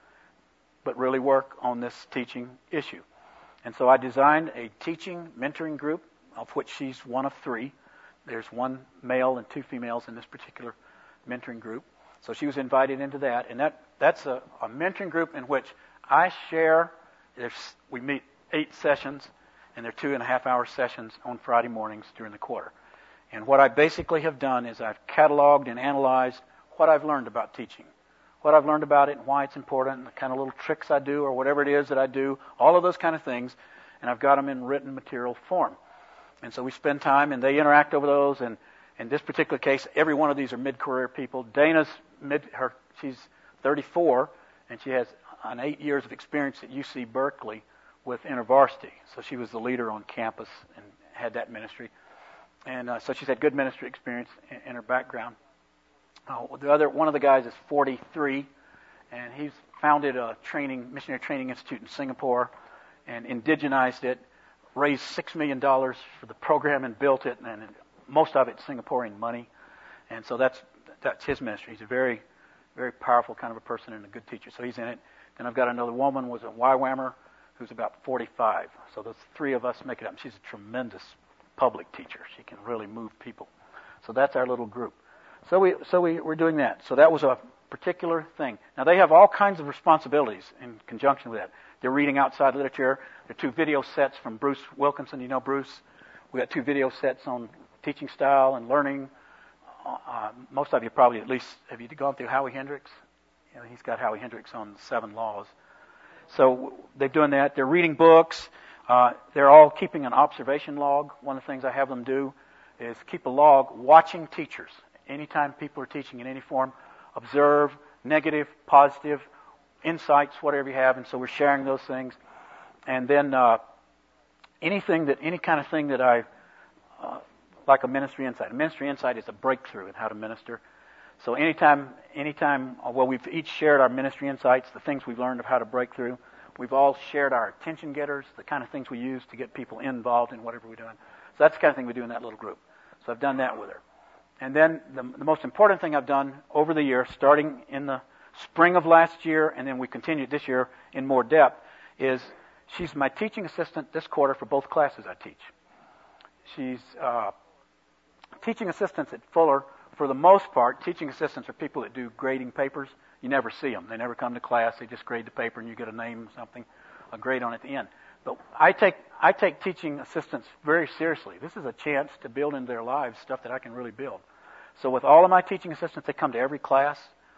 but really work on this teaching issue. And so I designed a teaching mentoring group, of which she's one of three. There's one male and two females in this particular mentoring group. So she was invited into that, and that that's a, a mentoring group in which I share. There's, we meet eight sessions, and they're two and a half hour sessions on Friday mornings during the quarter. And what I basically have done is I've cataloged and analyzed what I've learned about teaching, what I've learned about it and why it's important, and the kind of little tricks I do or whatever it is that I do, all of those kind of things, and I've got them in written material form. And so we spend time, and they interact over those, and in this particular case, every one of these are mid-career people. Dana's mid, her, she's thirty-four, and she has an eight years of experience at U C Berkeley with InterVarsity. So she was the leader on campus and had that ministry. And uh, so she's had good ministry experience in, in her background. Uh, the other one of the guys is forty-three, and he's founded a training missionary training institute in Singapore, and indigenized it, raised six million dollars for the program, and built it, and most of it's Singaporean money. And so that's that's his ministry. He's a very, very powerful kind of a person and a good teacher. So he's in it. Then I've got another woman, was a Y WAMer, who's about forty-five. So those three of us make it up. She's a tremendous public teacher. She can really move people. So that's our little group. So we so we we're doing that. So that was a particular thing. Now they have all kinds of responsibilities in conjunction with that. They're reading outside literature. There are two video sets from Bruce Wilkinson. You know Bruce? We got two video sets on teaching style and learning. Uh, most of you probably at least, have you gone through Howie Hendricks? You know, he's got Howie Hendricks on Seven Laws. So they're doing that. They're reading books. Uh, they're all keeping an observation log. One of the things I have them do is keep a log watching teachers. Anytime people are teaching in any form, observe negative, positive, insights, whatever you have. And so we're sharing those things. And then uh, anything that, any kind of thing that I, uh, like a ministry insight. A ministry insight is a breakthrough in how to minister. So anytime, anytime, well, we've each shared our ministry insights, the things we've learned of how to break through. We've all shared our attention getters, the kind of things we use to get people involved in whatever we're doing. So that's the kind of thing we do in that little group. So I've done that with her. And then the, the most important thing I've done over the year, starting in the spring of last year, and then we continued this year in more depth, is she's my teaching assistant this quarter for both classes I teach. She's uh, teaching assistants at Fuller. For the most part, teaching assistants are people that do grading papers. You never see them. They never come to class. They just grade the paper and you get a name, something, a grade on it at the end. But I take I take teaching assistants very seriously. This is a chance to build into their lives stuff that I can really build. So with all of my teaching assistants, they come to every class.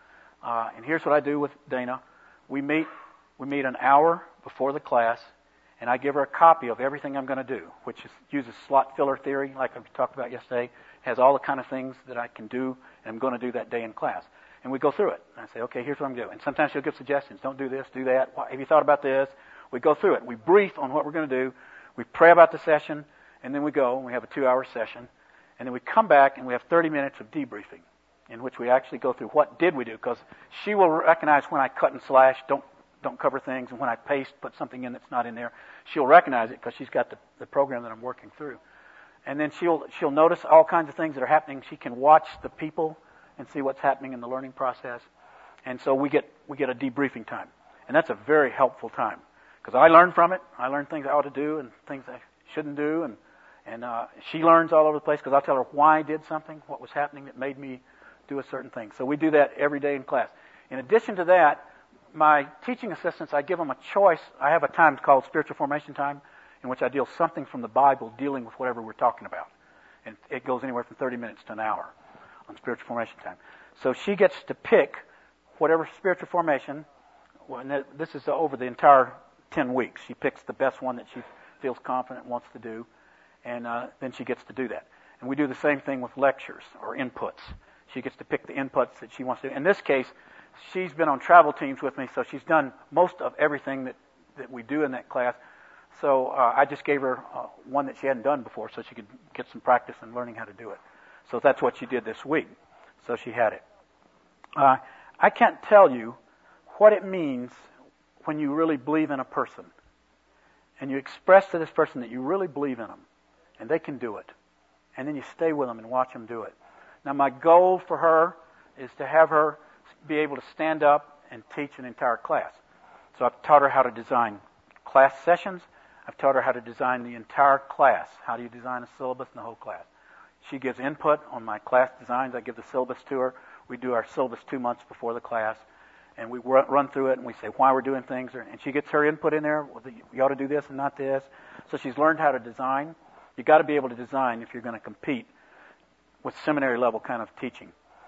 Uh, and here's what I do with Dana. We meet we meet an hour before the class, and I give her a copy of everything I'm going to do, which is, uses slot filler theory, like I talked about yesterday. Has all the kind of things that I can do and I'm going to do that day in class. And we go through it. And I say, okay, here's what I'm doing. And sometimes she'll give suggestions. Don't do this, do that. Have you thought about this? We go through it. We brief on what we're going to do. We pray about the session, and then we go, and we have a two-hour session. And then we come back, and we have thirty minutes of debriefing, in which we actually go through what did we do. Because she will recognize when I cut and slash, don't don't cover things, and when I paste, put something in that's not in there. She'll recognize it because she's got the, the program that I'm working through. And then she'll she'll notice all kinds of things that are happening. She can watch the people and see what's happening in the learning process. And so we get we get a debriefing time. And that's a very helpful time. Because I learn from it. I learn things I ought to do and things I shouldn't do. And, and uh, she learns all over the place because I'll tell her why I did something, what was happening that made me do a certain thing. So we do that every day in class. In addition to that, my teaching assistants, I give them a choice. I have a time called spiritual formation time, in which I deal something from the Bible dealing with whatever we're talking about. And it goes anywhere from thirty minutes to an hour on spiritual formation time. So she gets to pick whatever spiritual formation, and this is over the entire ten weeks. She picks the best one that she feels confident wants to do, and uh, then she gets to do that. And we do the same thing with lectures or inputs. She gets to pick the inputs that she wants to do. In this case, she's been on travel teams with me, so she's done most of everything that, that we do in that class. So uh, I just gave her uh, one that she hadn't done before so she could get some practice in learning how to do it. So that's what she did this week. So she had it. Uh, I can't tell you what it means when you really believe in a person and you express to this person that you really believe in them and they can do it. And then you stay with them and watch them do it. Now my goal for her is to have her be able to stand up and teach an entire class. So I've taught her how to design class sessions. I've taught her how to design the entire class. How do you design a syllabus in the whole class? She gives input on my class designs. I give the syllabus to her. We do our syllabus two months before the class. And we run through it and we say why we're doing things. And she gets her input in there. Well, you ought to do this and not this. So she's learned how to design. You've got to be able to design if you're going to compete with seminary level kind of teaching.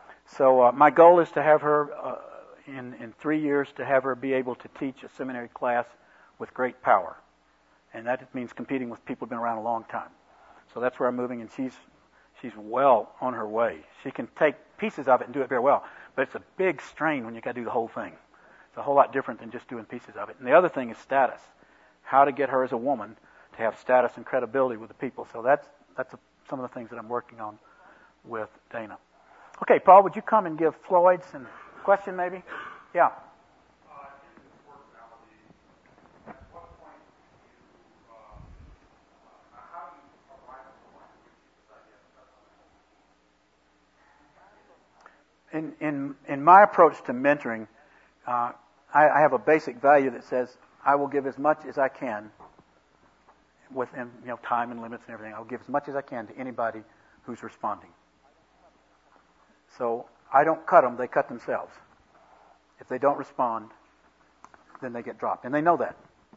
So uh, my goal is to have her, uh, in, in three years, to have her be able to teach a seminary class with great power. And that means competing with people who've been around a long time. So that's where I'm moving, and she's she's well on her way. She can take pieces of it and do it very well, but it's a big strain when you got to do the whole thing. It's a whole lot different than just doing pieces of it. And the other thing is status. How to get her as a woman to have status and credibility with the people. So that's that's a, some of the things that I'm working on with Dana. Okay, Paul, would you come and give Floyd some question maybe? Yeah. In, in, in my approach to mentoring, uh, I, I have a basic value that says I will give as much as I can within, you know, time and limits and everything. I'll give as much as I can to anybody who's responding. So I don't cut them, they cut themselves. If they don't respond, then they get dropped. And they know that.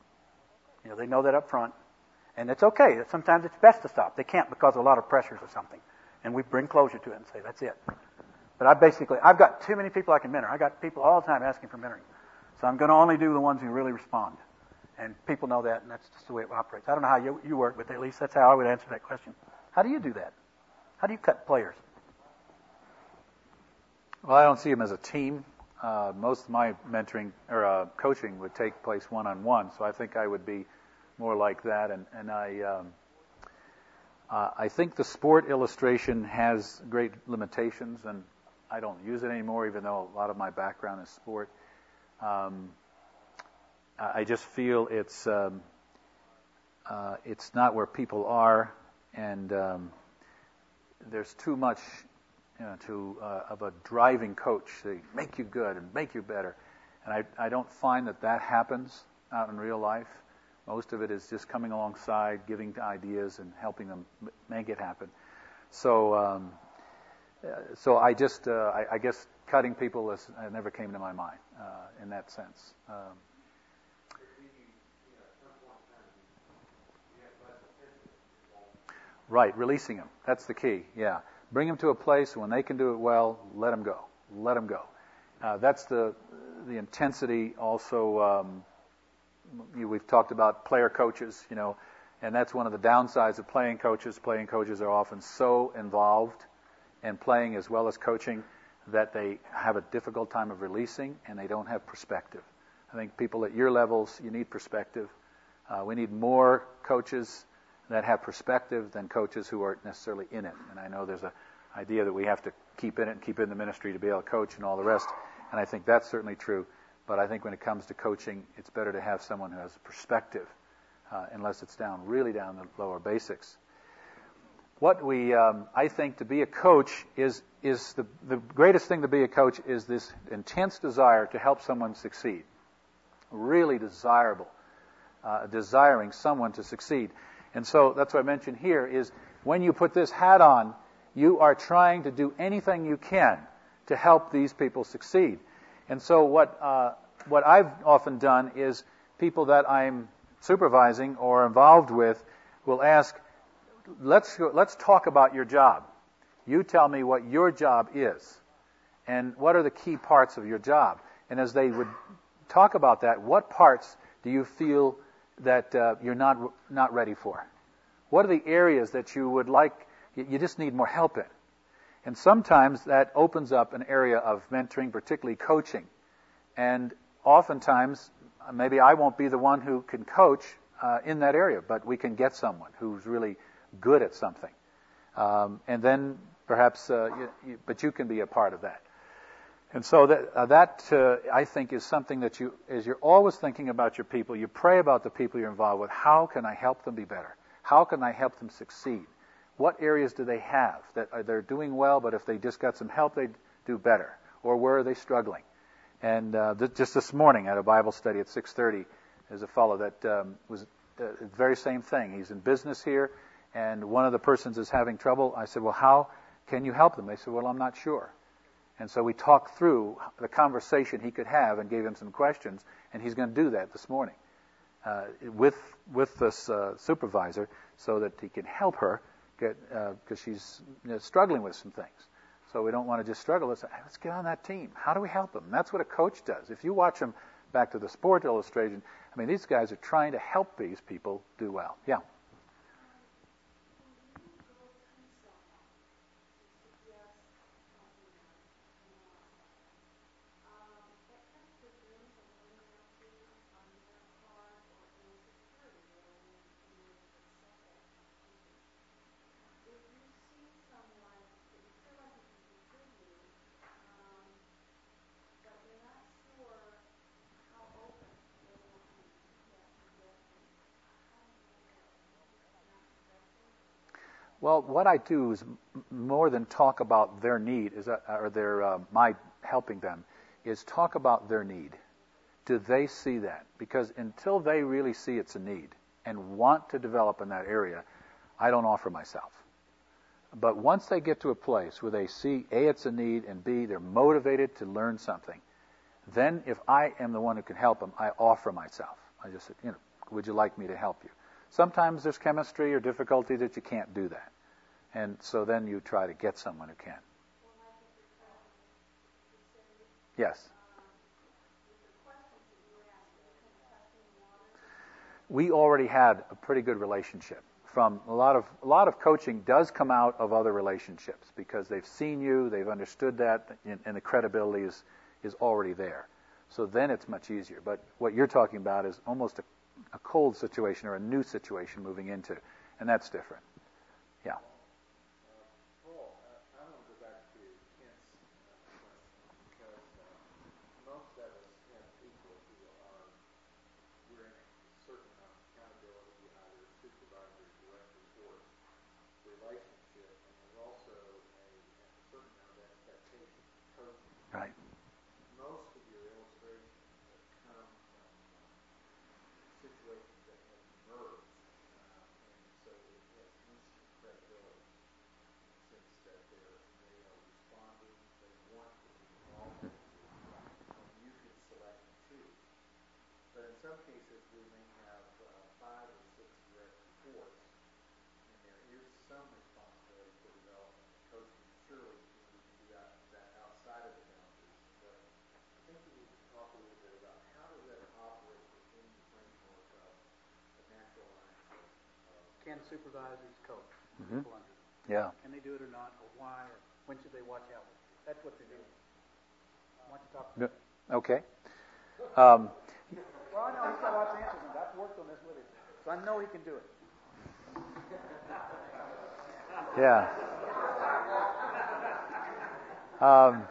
You know, they know that up front. And it's okay. Sometimes it's best to stop. They can't because of a lot of pressures or something. And we bring closure to it and say, that's it. But I basically, I've got too many people I can mentor. I got people all the time asking for mentoring. So I'm going to only do the ones who really respond. And people know that, and that's just the way it operates. I don't know how you, you work, but at least that's how I would answer that question. How do you do that? How do you cut players? Well, I don't see them as a team. Uh, most of my mentoring or uh, coaching would take place one-on-one, so I think I would be more like that. And, and I, um, uh, I think the sport illustration has great limitations, and I don't use it anymore, even though a lot of my background is sport. Um, I just feel it's um, uh, it's not where people are, and um, there's too much, you know, to uh, of a driving coach to make you good and make you better, and I I don't find that that happens out in real life. Most of it is just coming alongside, giving ideas, and helping them make it happen. So um, so I just uh, I, I guess cutting people is, uh, never came to my mind uh, in that sense. Um, Right, releasing them. That's the key, yeah. Bring them to a place when they can do it well, let them go. Let them go. Uh, that's the the intensity also. Um, you, we've talked about player coaches, you know, and that's one of the downsides of playing coaches. Playing coaches are often so involved in playing as well as coaching that they have a difficult time of releasing, and they don't have perspective. I think people at your levels, you need perspective. Uh, we need more coaches that have perspective than coaches who aren't necessarily in it. And I know there's an idea that we have to keep in it and keep in the ministry to be able to coach and all the rest. And I think that's certainly true. But I think when it comes to coaching, it's better to have someone who has a perspective, uh, unless it's down, really down the lower basics. What we, um, I think, to be a coach is is the, the greatest thing to be a coach is this intense desire to help someone succeed. Really desirable, uh, desiring someone to succeed. And so that's what I mentioned here is when you put this hat on, you are trying to do anything you can to help these people succeed. And so what uh, what I've often done is people that I'm supervising or involved with will ask, let's go, let's talk about your job. You tell me what your job is and what are the key parts of your job. And as they would talk about that, what parts do you feel that uh, you're not not ready for? What are the areas that you would like, you just need more help in? And sometimes that opens up an area of mentoring, particularly coaching. And oftentimes, maybe I won't be the one who can coach uh, in that area, but we can get someone who's really good at something. Um, and then perhaps, uh, you, you, but you can be a part of that. And so that, uh, that uh, I think, is something that you, as you're always thinking about your people, you pray about the people you're involved with. How can I help them be better? How can I help them succeed? What areas do they have that are, they're doing well, but if they just got some help, they'd do better? Or where are they struggling? And uh, th- just this morning at a Bible study at six thirty, there's a fellow that um, was the very same thing. He's in business here, and one of the persons is having trouble. I said, well, how can you help them? They said, well, I'm not sure. And so we talked through the conversation he could have and gave him some questions, and he's going to do that this morning uh, with with this uh, supervisor so that he can help her get because uh, she's you know, struggling with some things. So we don't want to just struggle. Let's, let's get on that team. How do we help them? And that's what a coach does. If you watch them back to the sport illustration, I mean, these guys are trying to help these people do well. Yeah. Well, what I do is more than talk about their need, is that, or their uh, my helping them, is talk about their need. Do they see that? Because until they really see it's a need and want to develop in that area, I don't offer myself. But once they get to a place where they see A, it's a need, and B, they're motivated to learn something, then if I am the one who can help them, I offer myself. I just said, you know, out? Would you like me to help you? Sometimes there's chemistry or difficulty that you can't do that. And so then you try to get someone who can. Yes. We already had a pretty good relationship. From a lot of a lot of coaching does come out of other relationships because they've seen you, they've understood that, and the credibility is, is already there. So then it's much easier. But what you're talking about is almost a, a cold situation or a new situation moving into, and that's different. Yeah. Paul, I want to go back to Kent's question because most of us have people who are, we're in a certain amount of accountability, either supervisor, direct report relationship, and there's also a, a certain amount of expectation of coaching. Right. Most of your illustrations have come from uh, situations that have emerged, um, and so it has instant credibility in the sense that they're, they are responding, they want to be involved with you, and you could select and choose. But in some cases, we may have uh, five or six direct reports, and there is some responsibility for development and coaching. Surely, you know, we can do that, that outside of the boundaries. But I think we need to talk a little bit about how does that operate within the framework of the natural lines of, of Can supervisors coach Mm-hmm. people under them? Yeah. Can they do it or not, or why, or when should they watch out? That's what they're doing. Why don't you talk about that? Okay. Um, Well, I know he's got lots of answers, and I've worked on this with him, so I know he can do it. yeah. Um,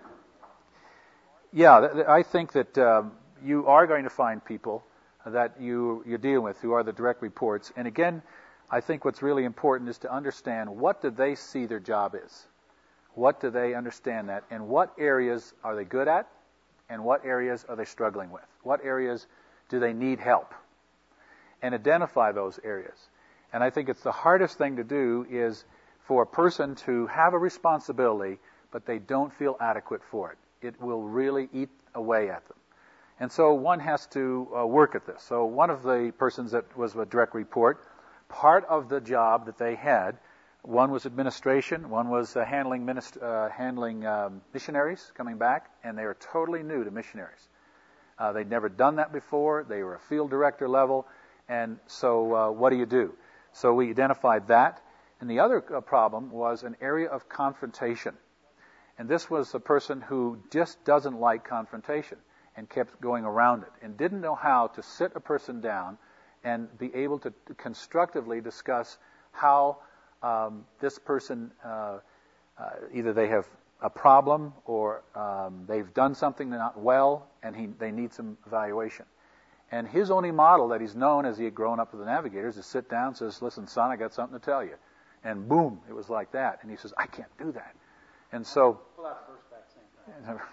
yeah, th- th- I think that um, you are going to find people that you, you're dealing with who are the direct reports. And again, I think what's really important is to understand what do they see their job is. What do they understand that? And what areas are they good at? And what areas are they struggling with? What areas do they need help? And identify those areas. And I think it's the hardest thing to do is for a person to have a responsibility, but they don't feel adequate for it. It will really eat away at them. And so one has to uh, work at this. So one of the persons that was a direct report, part of the job that they had, one was administration, one was uh, handling minist- uh, handling um, missionaries coming back, and they were totally new to missionaries. Uh, they'd never done that before. They were a field director level, and so uh, what do you do? So we identified that. And the other uh, problem was an area of confrontation. And this was a person who just doesn't like confrontation and kept going around it and didn't know how to sit a person down and be able to constructively discuss how um, this person, uh, uh, either they have a problem or um, they've done something not well and he, they need some evaluation. And his only model that he's known as he had grown up with the navigators is sit down and says, listen, son, I got something to tell you. And boom, it was like that. And he says, I can't do that. And so, Pull out the verse back, same time.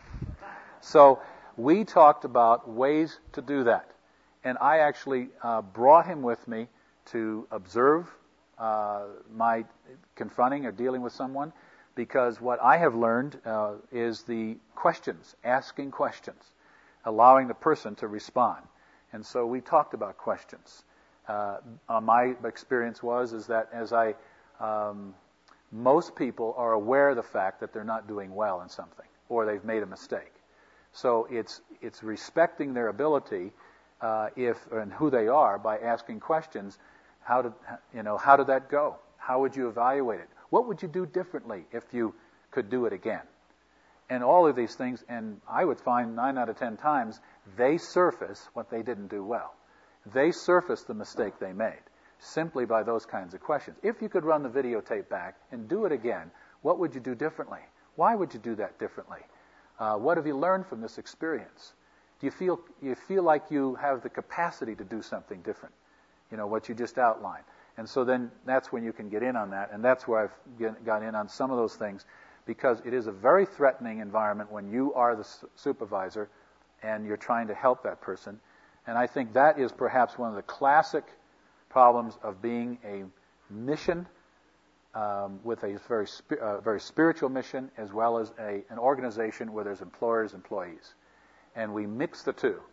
so we talked about ways to do that. And I actually uh, brought him with me to observe uh, my confronting or dealing with someone, because what I have learned uh, is the questions, asking questions, allowing the person to respond. And so we talked about questions. Uh, uh, my experience was is that as I, um, most people are aware of the fact that they're not doing well in something or they've made a mistake. So it's it's respecting their ability, uh, if and who they are by asking questions. How did you know? How did that go? How would you evaluate it? What would you do differently if you could do it again? And all of these things, and I would find nine out of ten times they surface what they didn't do well. They surface the mistake they made simply by those kinds of questions. If you could run the videotape back and do it again, what would you do differently? Why would you do that differently? Uh, what have you learned from this experience? Do you feel you feel like you have the capacity to do something different? You know, what you just outlined. And so then that's when you can get in on that. And that's where I've get, got in on some of those things, because it is a very threatening environment when you are the su- supervisor and you're trying to help that person. And I think that is perhaps one of the classic problems of being a mission um, with a very spi- uh, very spiritual mission, as well as a, an organization where there's employers, employees. And we mix the two.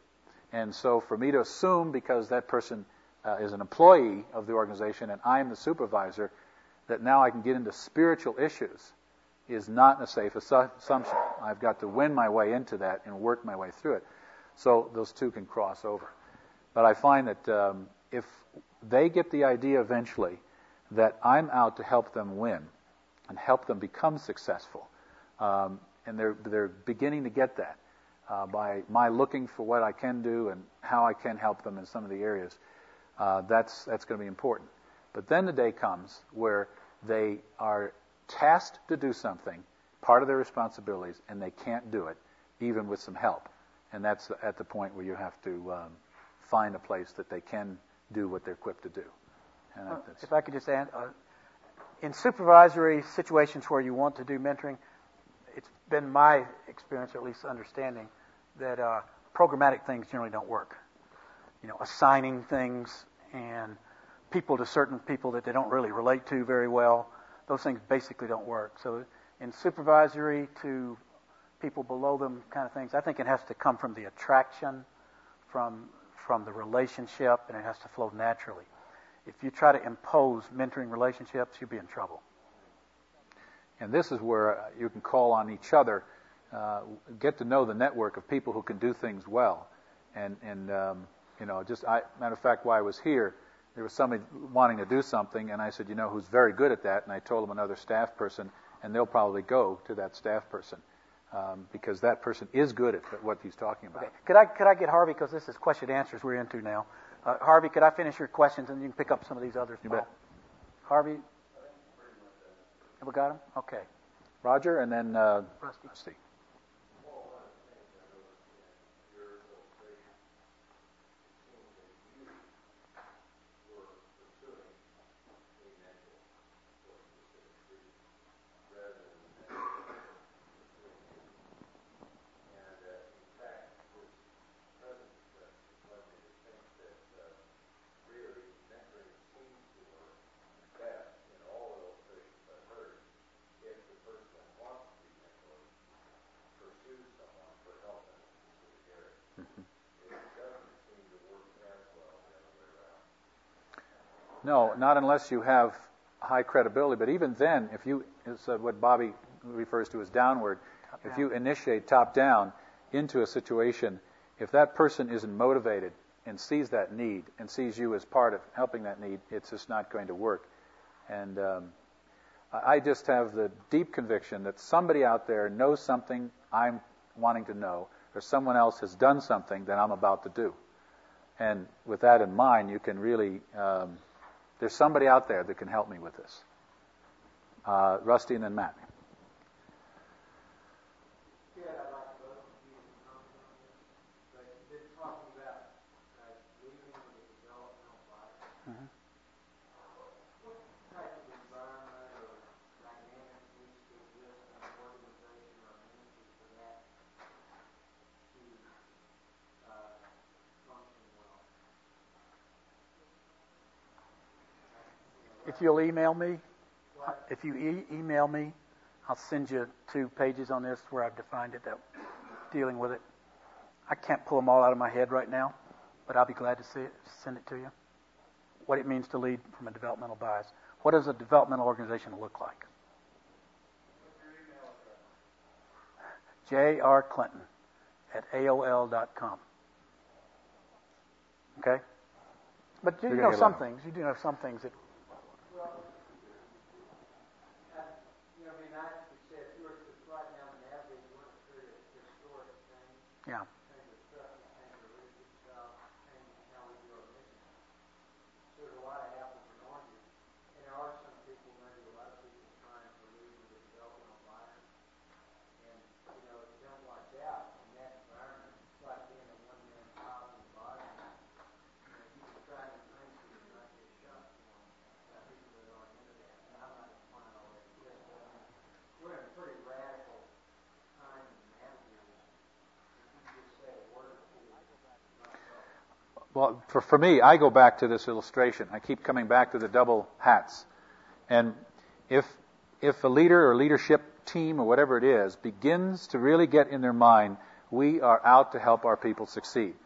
And so for me to assume, because that person uh, is an employee of the organization and I'm the supervisor, that now I can get into spiritual issues is not a safe assu- assumption. I've got to win my way into that and work my way through it. So those two can cross over. But I find that um, if they get the idea eventually that I'm out to help them win and help them become successful, um, and they're they're beginning to get that uh, by my looking for what I can do and how I can help them in some of the areas, uh, that's that's going to be important. But then the day comes where they are tasked to do something, part of their responsibilities, and they can't do it, even with some help. And that's at the point where you have to um, find a place that they can do what they're equipped to do. And Uh, that's, if I could just add, uh, in supervisory situations where you want to do mentoring, it's been my experience, or at least understanding, that uh, programmatic things generally don't work. You know, assigning things and people to certain people that they don't really relate to very well, those things basically don't work. So in supervisory to people below them kind of things, I think it has to come from the attraction, from from the relationship, and it has to flow naturally. If you try to impose mentoring relationships, you'll be in trouble. and this is where you can call on each other, uh, get to know the network of people who can do things well. And, and um, you know, just, I, matter of fact, while I was here, there was somebody wanting to do something, and I said, you know, who's very good at that? And I told them another staff person, and they'll probably go to that staff person. Um, because that person is good at what he's talking about. Okay. Could I could I get Harvey, because this is question answers we're into now. Uh, Harvey, could I finish your questions and you can pick up some of these others? You bet. Harvey? Have we got him? Okay. Roger, and then uh, Rusty. Rusty. No, not unless you have high credibility. But even then, if you, it's uh, what Bobby refers to as downward, Top if down. you initiate top down into a situation, if that person isn't motivated and sees that need and sees you as part of helping that need, it's just not going to work. And um, I just have the deep conviction that somebody out there knows something I'm wanting to know, or someone else has done something that I'm about to do. And with that in mind, you can really... Um, There's somebody out there that can help me with this. Uh, Rusty and then Matt. Yeah, I'd like both of you to comment on this. But you've been talking about uh, leading with a developmental bias. Mhm. What type of environment or dynamic needs to exist in an organization or a ministry for that to uh, function well? If you'll email me, if you e- email me, I'll send you two pages on this where I've defined it, that dealing with it. I can't pull them all out of my head right now, but I'll be glad to see it, send it to you. What it means to lead from a developmental bias. What does a developmental organization look like? J R Clinton at A O L dot com. Okay? But you You're know gonna get some loud. things. You do know some things that... Well, I, you know, it'd be nice if you said, if you were to right now navigate one period of historic change, Yeah. change of structure, change of leadership style, change in how we do our mission. So there's a lot of apples and oranges. And there are some people, maybe a lot of people, trying to lead with a developmental bias. And, you know, if you don't watch out in that environment, it's like being a one-man top in the bottom. You know, you can try new things, but you're not get shot, you know, by people that aren't into that. And I'm not applying all that to this, but I mean, we're in a pretty radical time in navigating. If you could just say a word or two, it might help. Well, for, for me, I go back to this illustration. I keep coming back to the double hats. And if if a leader or leadership team or whatever it is begins to really get in their mind, we are out to help our people succeed.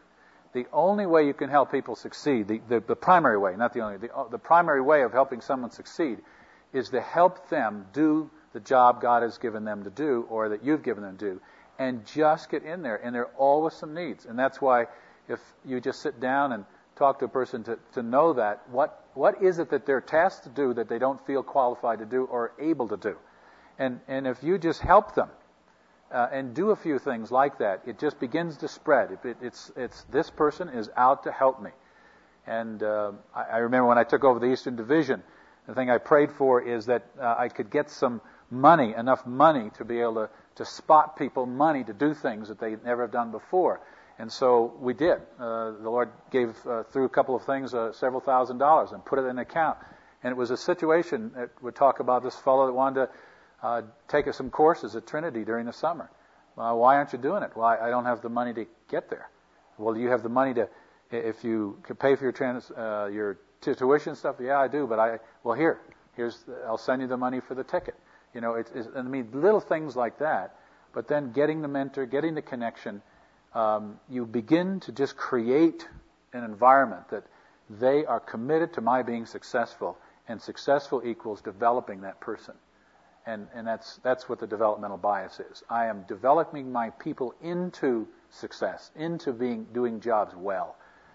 the only way you can help people succeed, the, the, the primary way, not the only, the, the primary way of helping someone succeed is to help them do the job God has given them to do or that you've given them to do, and just get in there. And there are always some needs. And that's why if you just sit down and talk to a person to, to know that, what what is it that they're tasked to do that they don't feel qualified to do or able to do? And and if you just help them uh, and do a few things like that, it just begins to spread. It, it, it's it's this person is out to help me. And uh, I, I remember when I took over the Eastern Division, the thing I prayed for is that uh, I could get some money, enough money to be able to, to spot people money to do things that they never have done before. And so we did. Uh, the Lord gave, uh, through a couple of things, uh, several thousand dollars and put it in an account. And it was a situation that would talk about this fellow that wanted to uh, take us some courses at Trinity during the summer. Well, why aren't you doing it? Well, I, I don't have the money to get there. Well, do you have the money to, if you could pay for your trans, uh, your t- tuition stuff? Yeah, I do. But I, well, here, here's, the, I'll send you the money for the ticket. You know, it's, it's, I mean, little things like that. But then getting the mentor, getting the connection, um, you begin to just create an environment that they are committed to my being successful, and successful equals developing that person. And, and that's, that's what the developmental bias is. I am developing my people into success, into being, doing jobs well,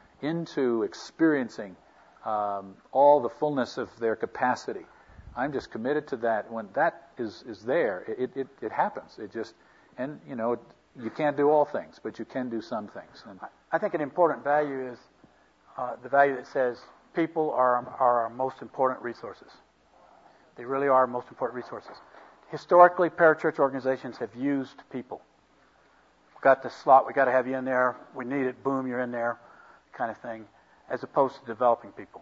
into experiencing um, all the fullness of their capacity. I'm just committed to that. When that is, is there, it, it, it happens. It just, and you know, you can't do all things, but you can do some things. And I think an important value is uh, the value that says people are, are our most important resources. They really are our most important resources. Historically, parachurch organizations have used people. We've got this slot, we've got to have you in there, we need it, boom, you're in there, kind of thing, as opposed to developing people.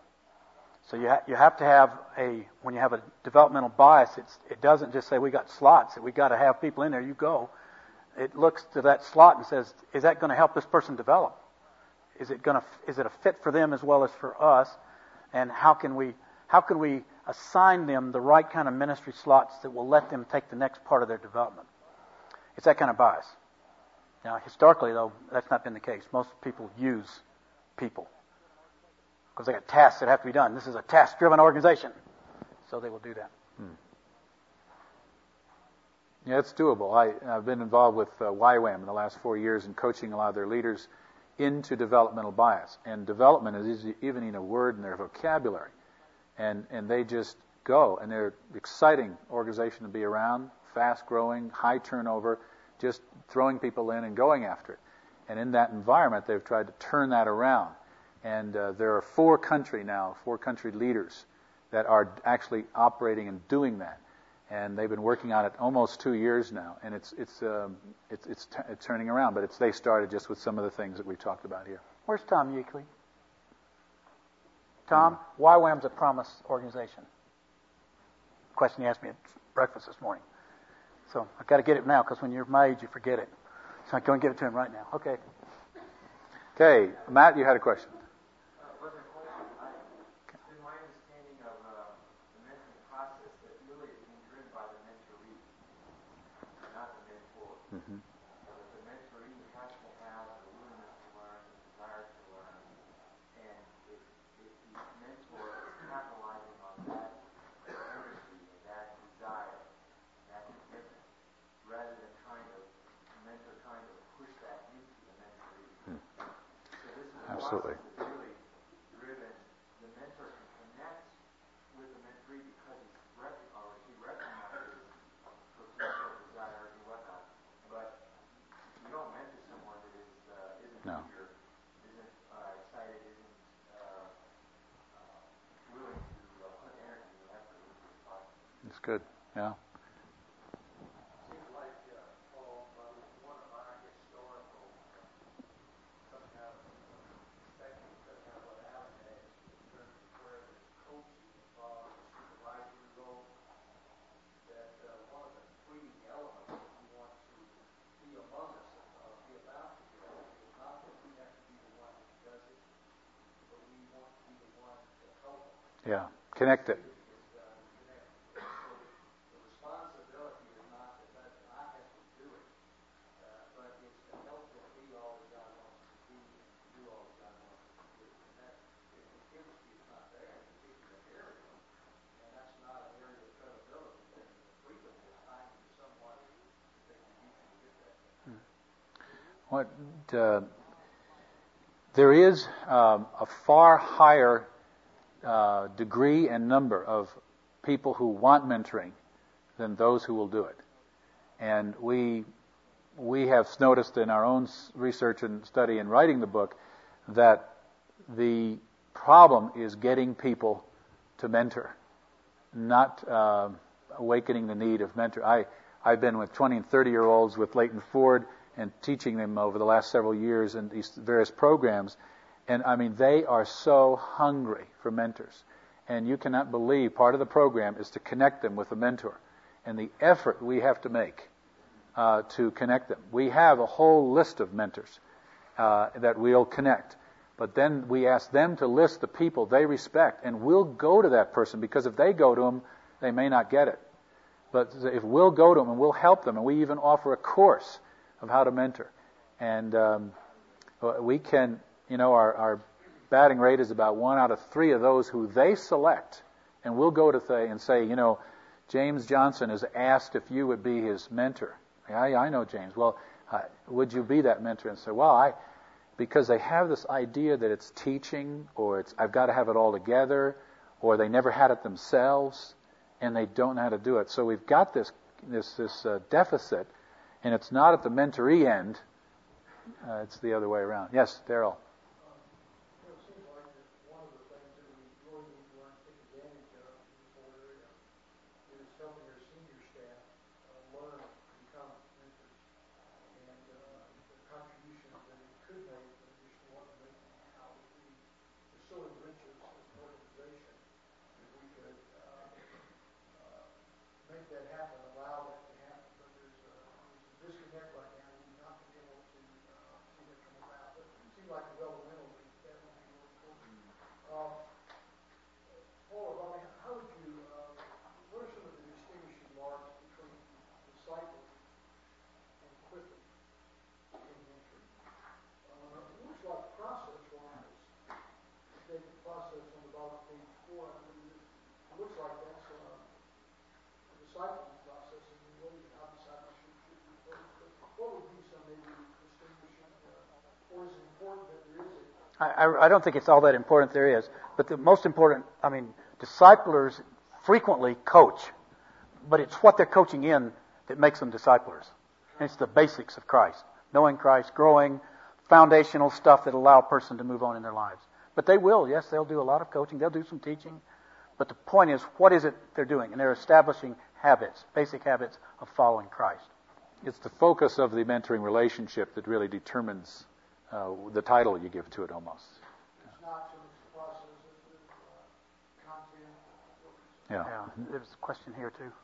So you, ha- you have to have a, when you have a developmental bias, it's, it doesn't just say we got slots, that we got to have people in there, you go. It looks to that slot and says, is that going to help this person develop? Is it going to, is it a fit for them as well as for us? And how can we, how can we assign them the right kind of ministry slots that will let them take the next part of their development? It's that kind of bias. Now, historically, though, that's not been the case. Most people use people because they got tasks that have to be done. This is a task-driven organization, so they will do that. Hmm. Yeah, it's doable. I, I've been involved with uh, Y WAM in the last four years in coaching a lot of their leaders into developmental bias. And development is even in a word in their vocabulary. And and they just go. And they're an exciting organization to be around, fast-growing, high turnover, just throwing people in and going after it. And in that environment, they've tried to turn that around. And uh, there are four country now, four country leaders that are actually operating and doing that. And they've been working on it almost two years now, and it's it's um, it's it's, t- it's turning around. But it's they started just with some of the things that we talked about here. Where's Tom Yeakley? Tom, mm-hmm. Y WAM's a promise organization. Question he asked me at breakfast this morning. So I've got to get it now because when you're my age, you forget it. So I'm going to give it to him right now. Okay. Okay, Matt, you had a question. Mm-hmm. So that the mentoree has to have the willingness to learn, the desire to learn, and if, if the mentor is capitalizing on that energy and that desire, that commitment, rather than trying to, the mentor trying to push that into the mentoree. Hmm. So this is a Absolutely. process that's really driven. The mentor can connect with the mentoree because he's rec- or she recognizes potential desire and whatnot. But you don't mentor someone that is, uh, isn't No. eager, isn't uh, excited, isn't uh, uh, willing to uh, put energy and effort into the process. That's good. Yeah. Seems like, uh, Paul, uh, one of our historical uh, some kind of perspective, that's kind of what Alan has in terms of where there's coaching involved, the supervisory role, that uh, one of the fleeting elements that we want to be among us, uh, be about together, is not that we have to be the one that does it, but we want to be the one to help them. Yeah. Connect it. Is, uh, connect. So the responsibility is not that, that I have to do it, uh, but it's to help them be all that God wants them to be and do all that what uh, there is um, a far higher uh, degree and number of people who want mentoring than those who will do it. And we we have noticed in our own research and study in writing the book that the problem is getting people to mentor, not uh, awakening the need of mentor. I, I've been with twenty and thirty-year-olds with Leighton Ford and teaching them over the last several years in these various programs. And, I mean, they are so hungry for mentors. And you cannot believe part of the program is to connect them with a mentor. And the effort we have to make uh, to connect them. We have a whole list of mentors uh, that we'll connect. But then we ask them to list the people they respect. And we'll go to that person, because if they go to them, they may not get it. But if we'll go to them and we'll help them, and we even offer a course of how to mentor. And um, we can, you know, our, our batting rate is about one out of three of those who they select. And we'll go to say and say, you know, James Johnson has asked if you would be his mentor. I, I know James. Well, uh, would you be that mentor? And say, well, I, because they have this idea that it's teaching, or it's I've got to have it all together, or they never had it themselves, and they don't know how to do it. So we've got this this this uh, deficit, and it's not at the mentoree end. Uh, it's the other way around. Yes, Daryl. That happen, allow that to happen, but there's a, there's a disconnect right now. We've not been able to uh, see that come about, but it seems like developmentally that would be more important. Um, Paul, I mean, how would you, uh, what are some of the distinguishing marks between discipling and equipping in mentoring? Uh, it looks like process-wise, you take the process on the bottom of page four, I believe it looks like that's uh, discipling process in the way how discipleship should be approached. But what would be some maybe distinguishing, uh, or is it important that there is a... I, I don't think it's all that important there is. But the most important, I mean, disciplers frequently coach. But it's what they're coaching in that makes them disciplers. And it's the basics of Christ. Knowing Christ, growing, foundational stuff that allow a person to move on in their lives. But they will, yes, they'll do a lot of coaching. They'll do some teaching. But the point is, what is it they're doing? And they're establishing habits, basic habits of following Christ. It's the focus of the mentoring relationship that really determines uh, the title you give to it almost. It's not so much the process as the uh, content. Yeah. Yeah. There's a question here, too.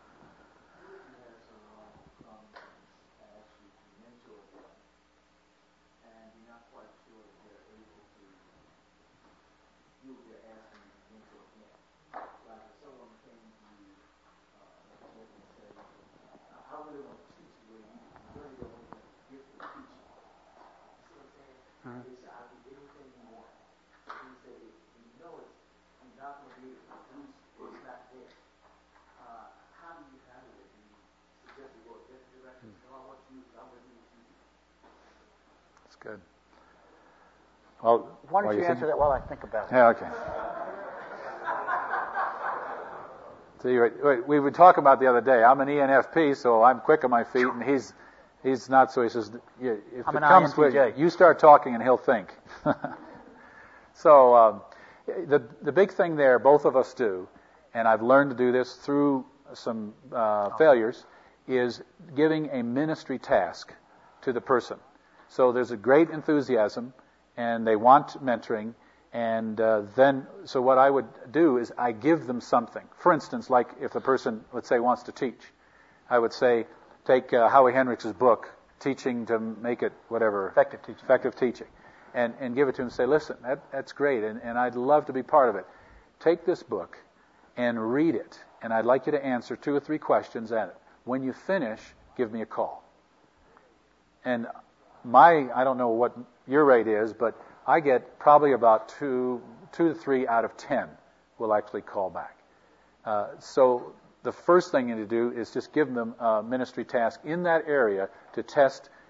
That's good. Well, why don't you, you answer that while I think about it? Yeah, okay. So we would talk about the other day. I'm an E N F P, so I'm quick on my feet, and he's he's not. So he says, if I'm it an comes I N T J. with, you start talking, and he'll think. So um, the the big thing there, both of us do, and I've learned to do this through some uh, failures, is giving a ministry task to the person. So there's a great enthusiasm, and they want mentoring, and uh, then, so what I would do is I give them something. For instance, like if the person, let's say, wants to teach, I would say, take uh, Howie Hendricks' book, Teaching to Make It Whatever. Effective Teaching. Effective Teaching. And, and give it to him and say, listen, that, that's great, and, and I'd love to be part of it. Take this book and read it, and I'd like you to answer two or three questions at it. When you finish, give me a call. And my, I don't know what your rate is, but I get probably about two, two to three out of ten will actually call back. Uh, so the first thing you need to do is just give them a ministry task in that area to test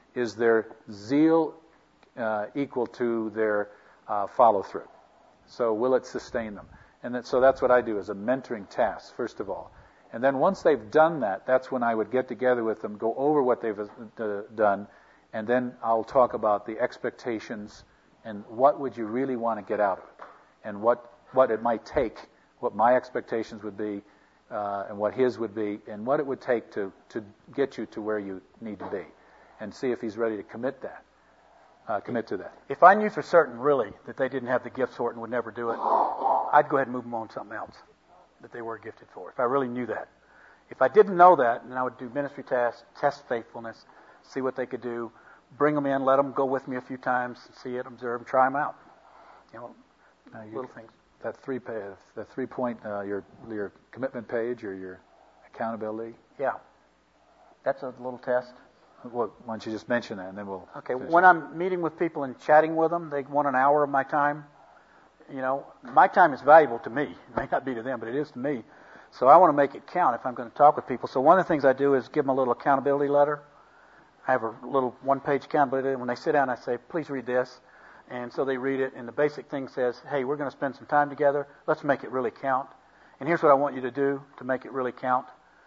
is their zeal uh, equal to their uh, follow-through? So will it sustain them? And that, so that's what I do as a mentoring task, first of all. And then once they've done that, that's when I would get together with them, go over what they've uh, done, and then I'll talk about the expectations and what would you really want to get out of it, and what, what it might take, what my expectations would be, uh, and what his would be, and what it would take to, to get you to where you need to be, and see if he's ready to commit that, uh, commit to that. If I knew for certain, really, that they didn't have the gifts for it and would never do it, I'd go ahead and move them on to something else that they were gifted for, if I really knew that. If I didn't know that, then I would do ministry tasks, test faithfulness, see what they could do, bring them in, let them go with me a few times, see it, observe, and try them out. You know, Now you, little things. That three, pa- the three point, uh, your your commitment page or your accountability. Yeah. That's a little test. Well, why don't you just mention that, and then we'll. Okay. finish When it. I'm meeting with people and chatting with them, they want an hour of my time. You know, my time is valuable to me. It may not be to them, but it is to me. So I want to make it count if I'm going to talk with people. So one of the things I do is give them a little accountability letter. I have a little one-page accountability. When they sit down, I say, please read this. And so they read it, and the basic thing says, hey, we're going to spend some time together. Let's make it really count. And here's what I want you to do to make it really count.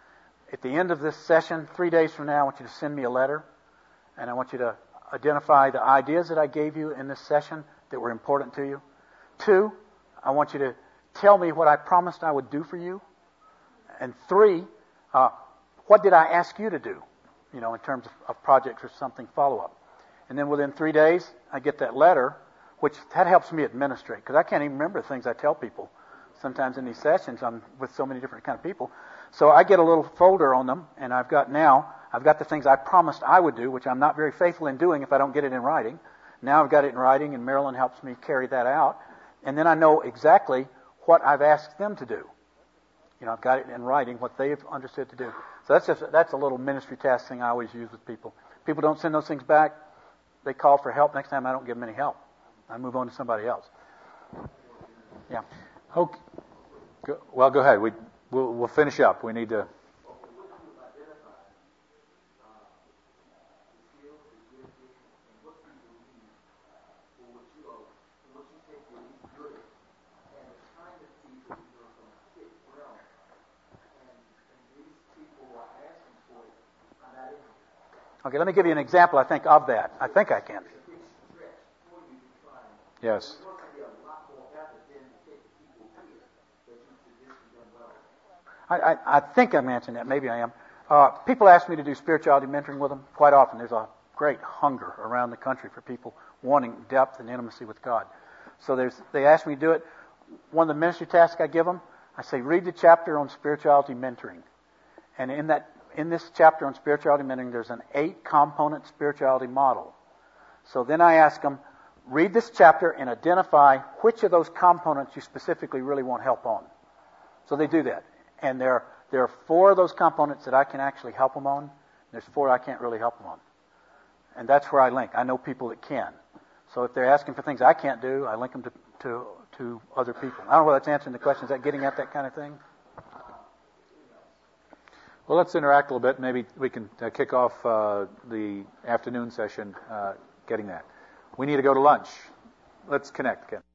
At the end of this session, three days from now, I want you to send me a letter, and I want you to identify the ideas that I gave you in this session that were important to you. Two, I want you to tell me what I promised I would do for you. And three, uh, what did I ask you to do, you know, in terms of, of projects or something follow-up. And then within three days, I get that letter, which that helps me administrate, because I can't even remember the things I tell people. Sometimes in these sessions, I'm with so many different kind of people. So I get a little folder on them, and I've got now, I've got the things I promised I would do, which I'm not very faithful in doing if I don't get it in writing. Now I've got it in writing, and Marilyn helps me carry that out. And then I know exactly what I've asked them to do. You know, I've got it in writing, what they've understood to do. So that's just, that's a little ministry task thing I always use with people. People don't send those things back. They call for help. Next time I don't give them any help. I move on to somebody else. Yeah. Okay. Go, well, go ahead. We, we'll, we'll finish up. We need to... Okay, let me give you an example, I think, of that. I think I can. Yes. I, I, I think I'm answering that. Maybe I am. Uh, people ask me to do spirituality mentoring with them quite often. There's a great hunger around the country for people wanting depth and intimacy with God. So there's, they ask me to do it. One of the ministry tasks I give them, I say, read the chapter on spirituality mentoring. And in that, in this chapter on spirituality mentoring, there's an eight-component spirituality model. So then I ask them, read this chapter and identify which of those components you specifically really want help on. So they do that. And there, there are four of those components that I can actually help them on. There's four I can't really help them on. And that's where I link. I know people that can. So if they're asking for things I can't do, I link them to, to, to other people. I don't know whether that's answering the question. Is that getting at that kind of thing? Well, let's interact a little bit. Maybe we can uh, kick off uh, the afternoon session uh, getting that. We need to go to lunch. Let's connect, Ken.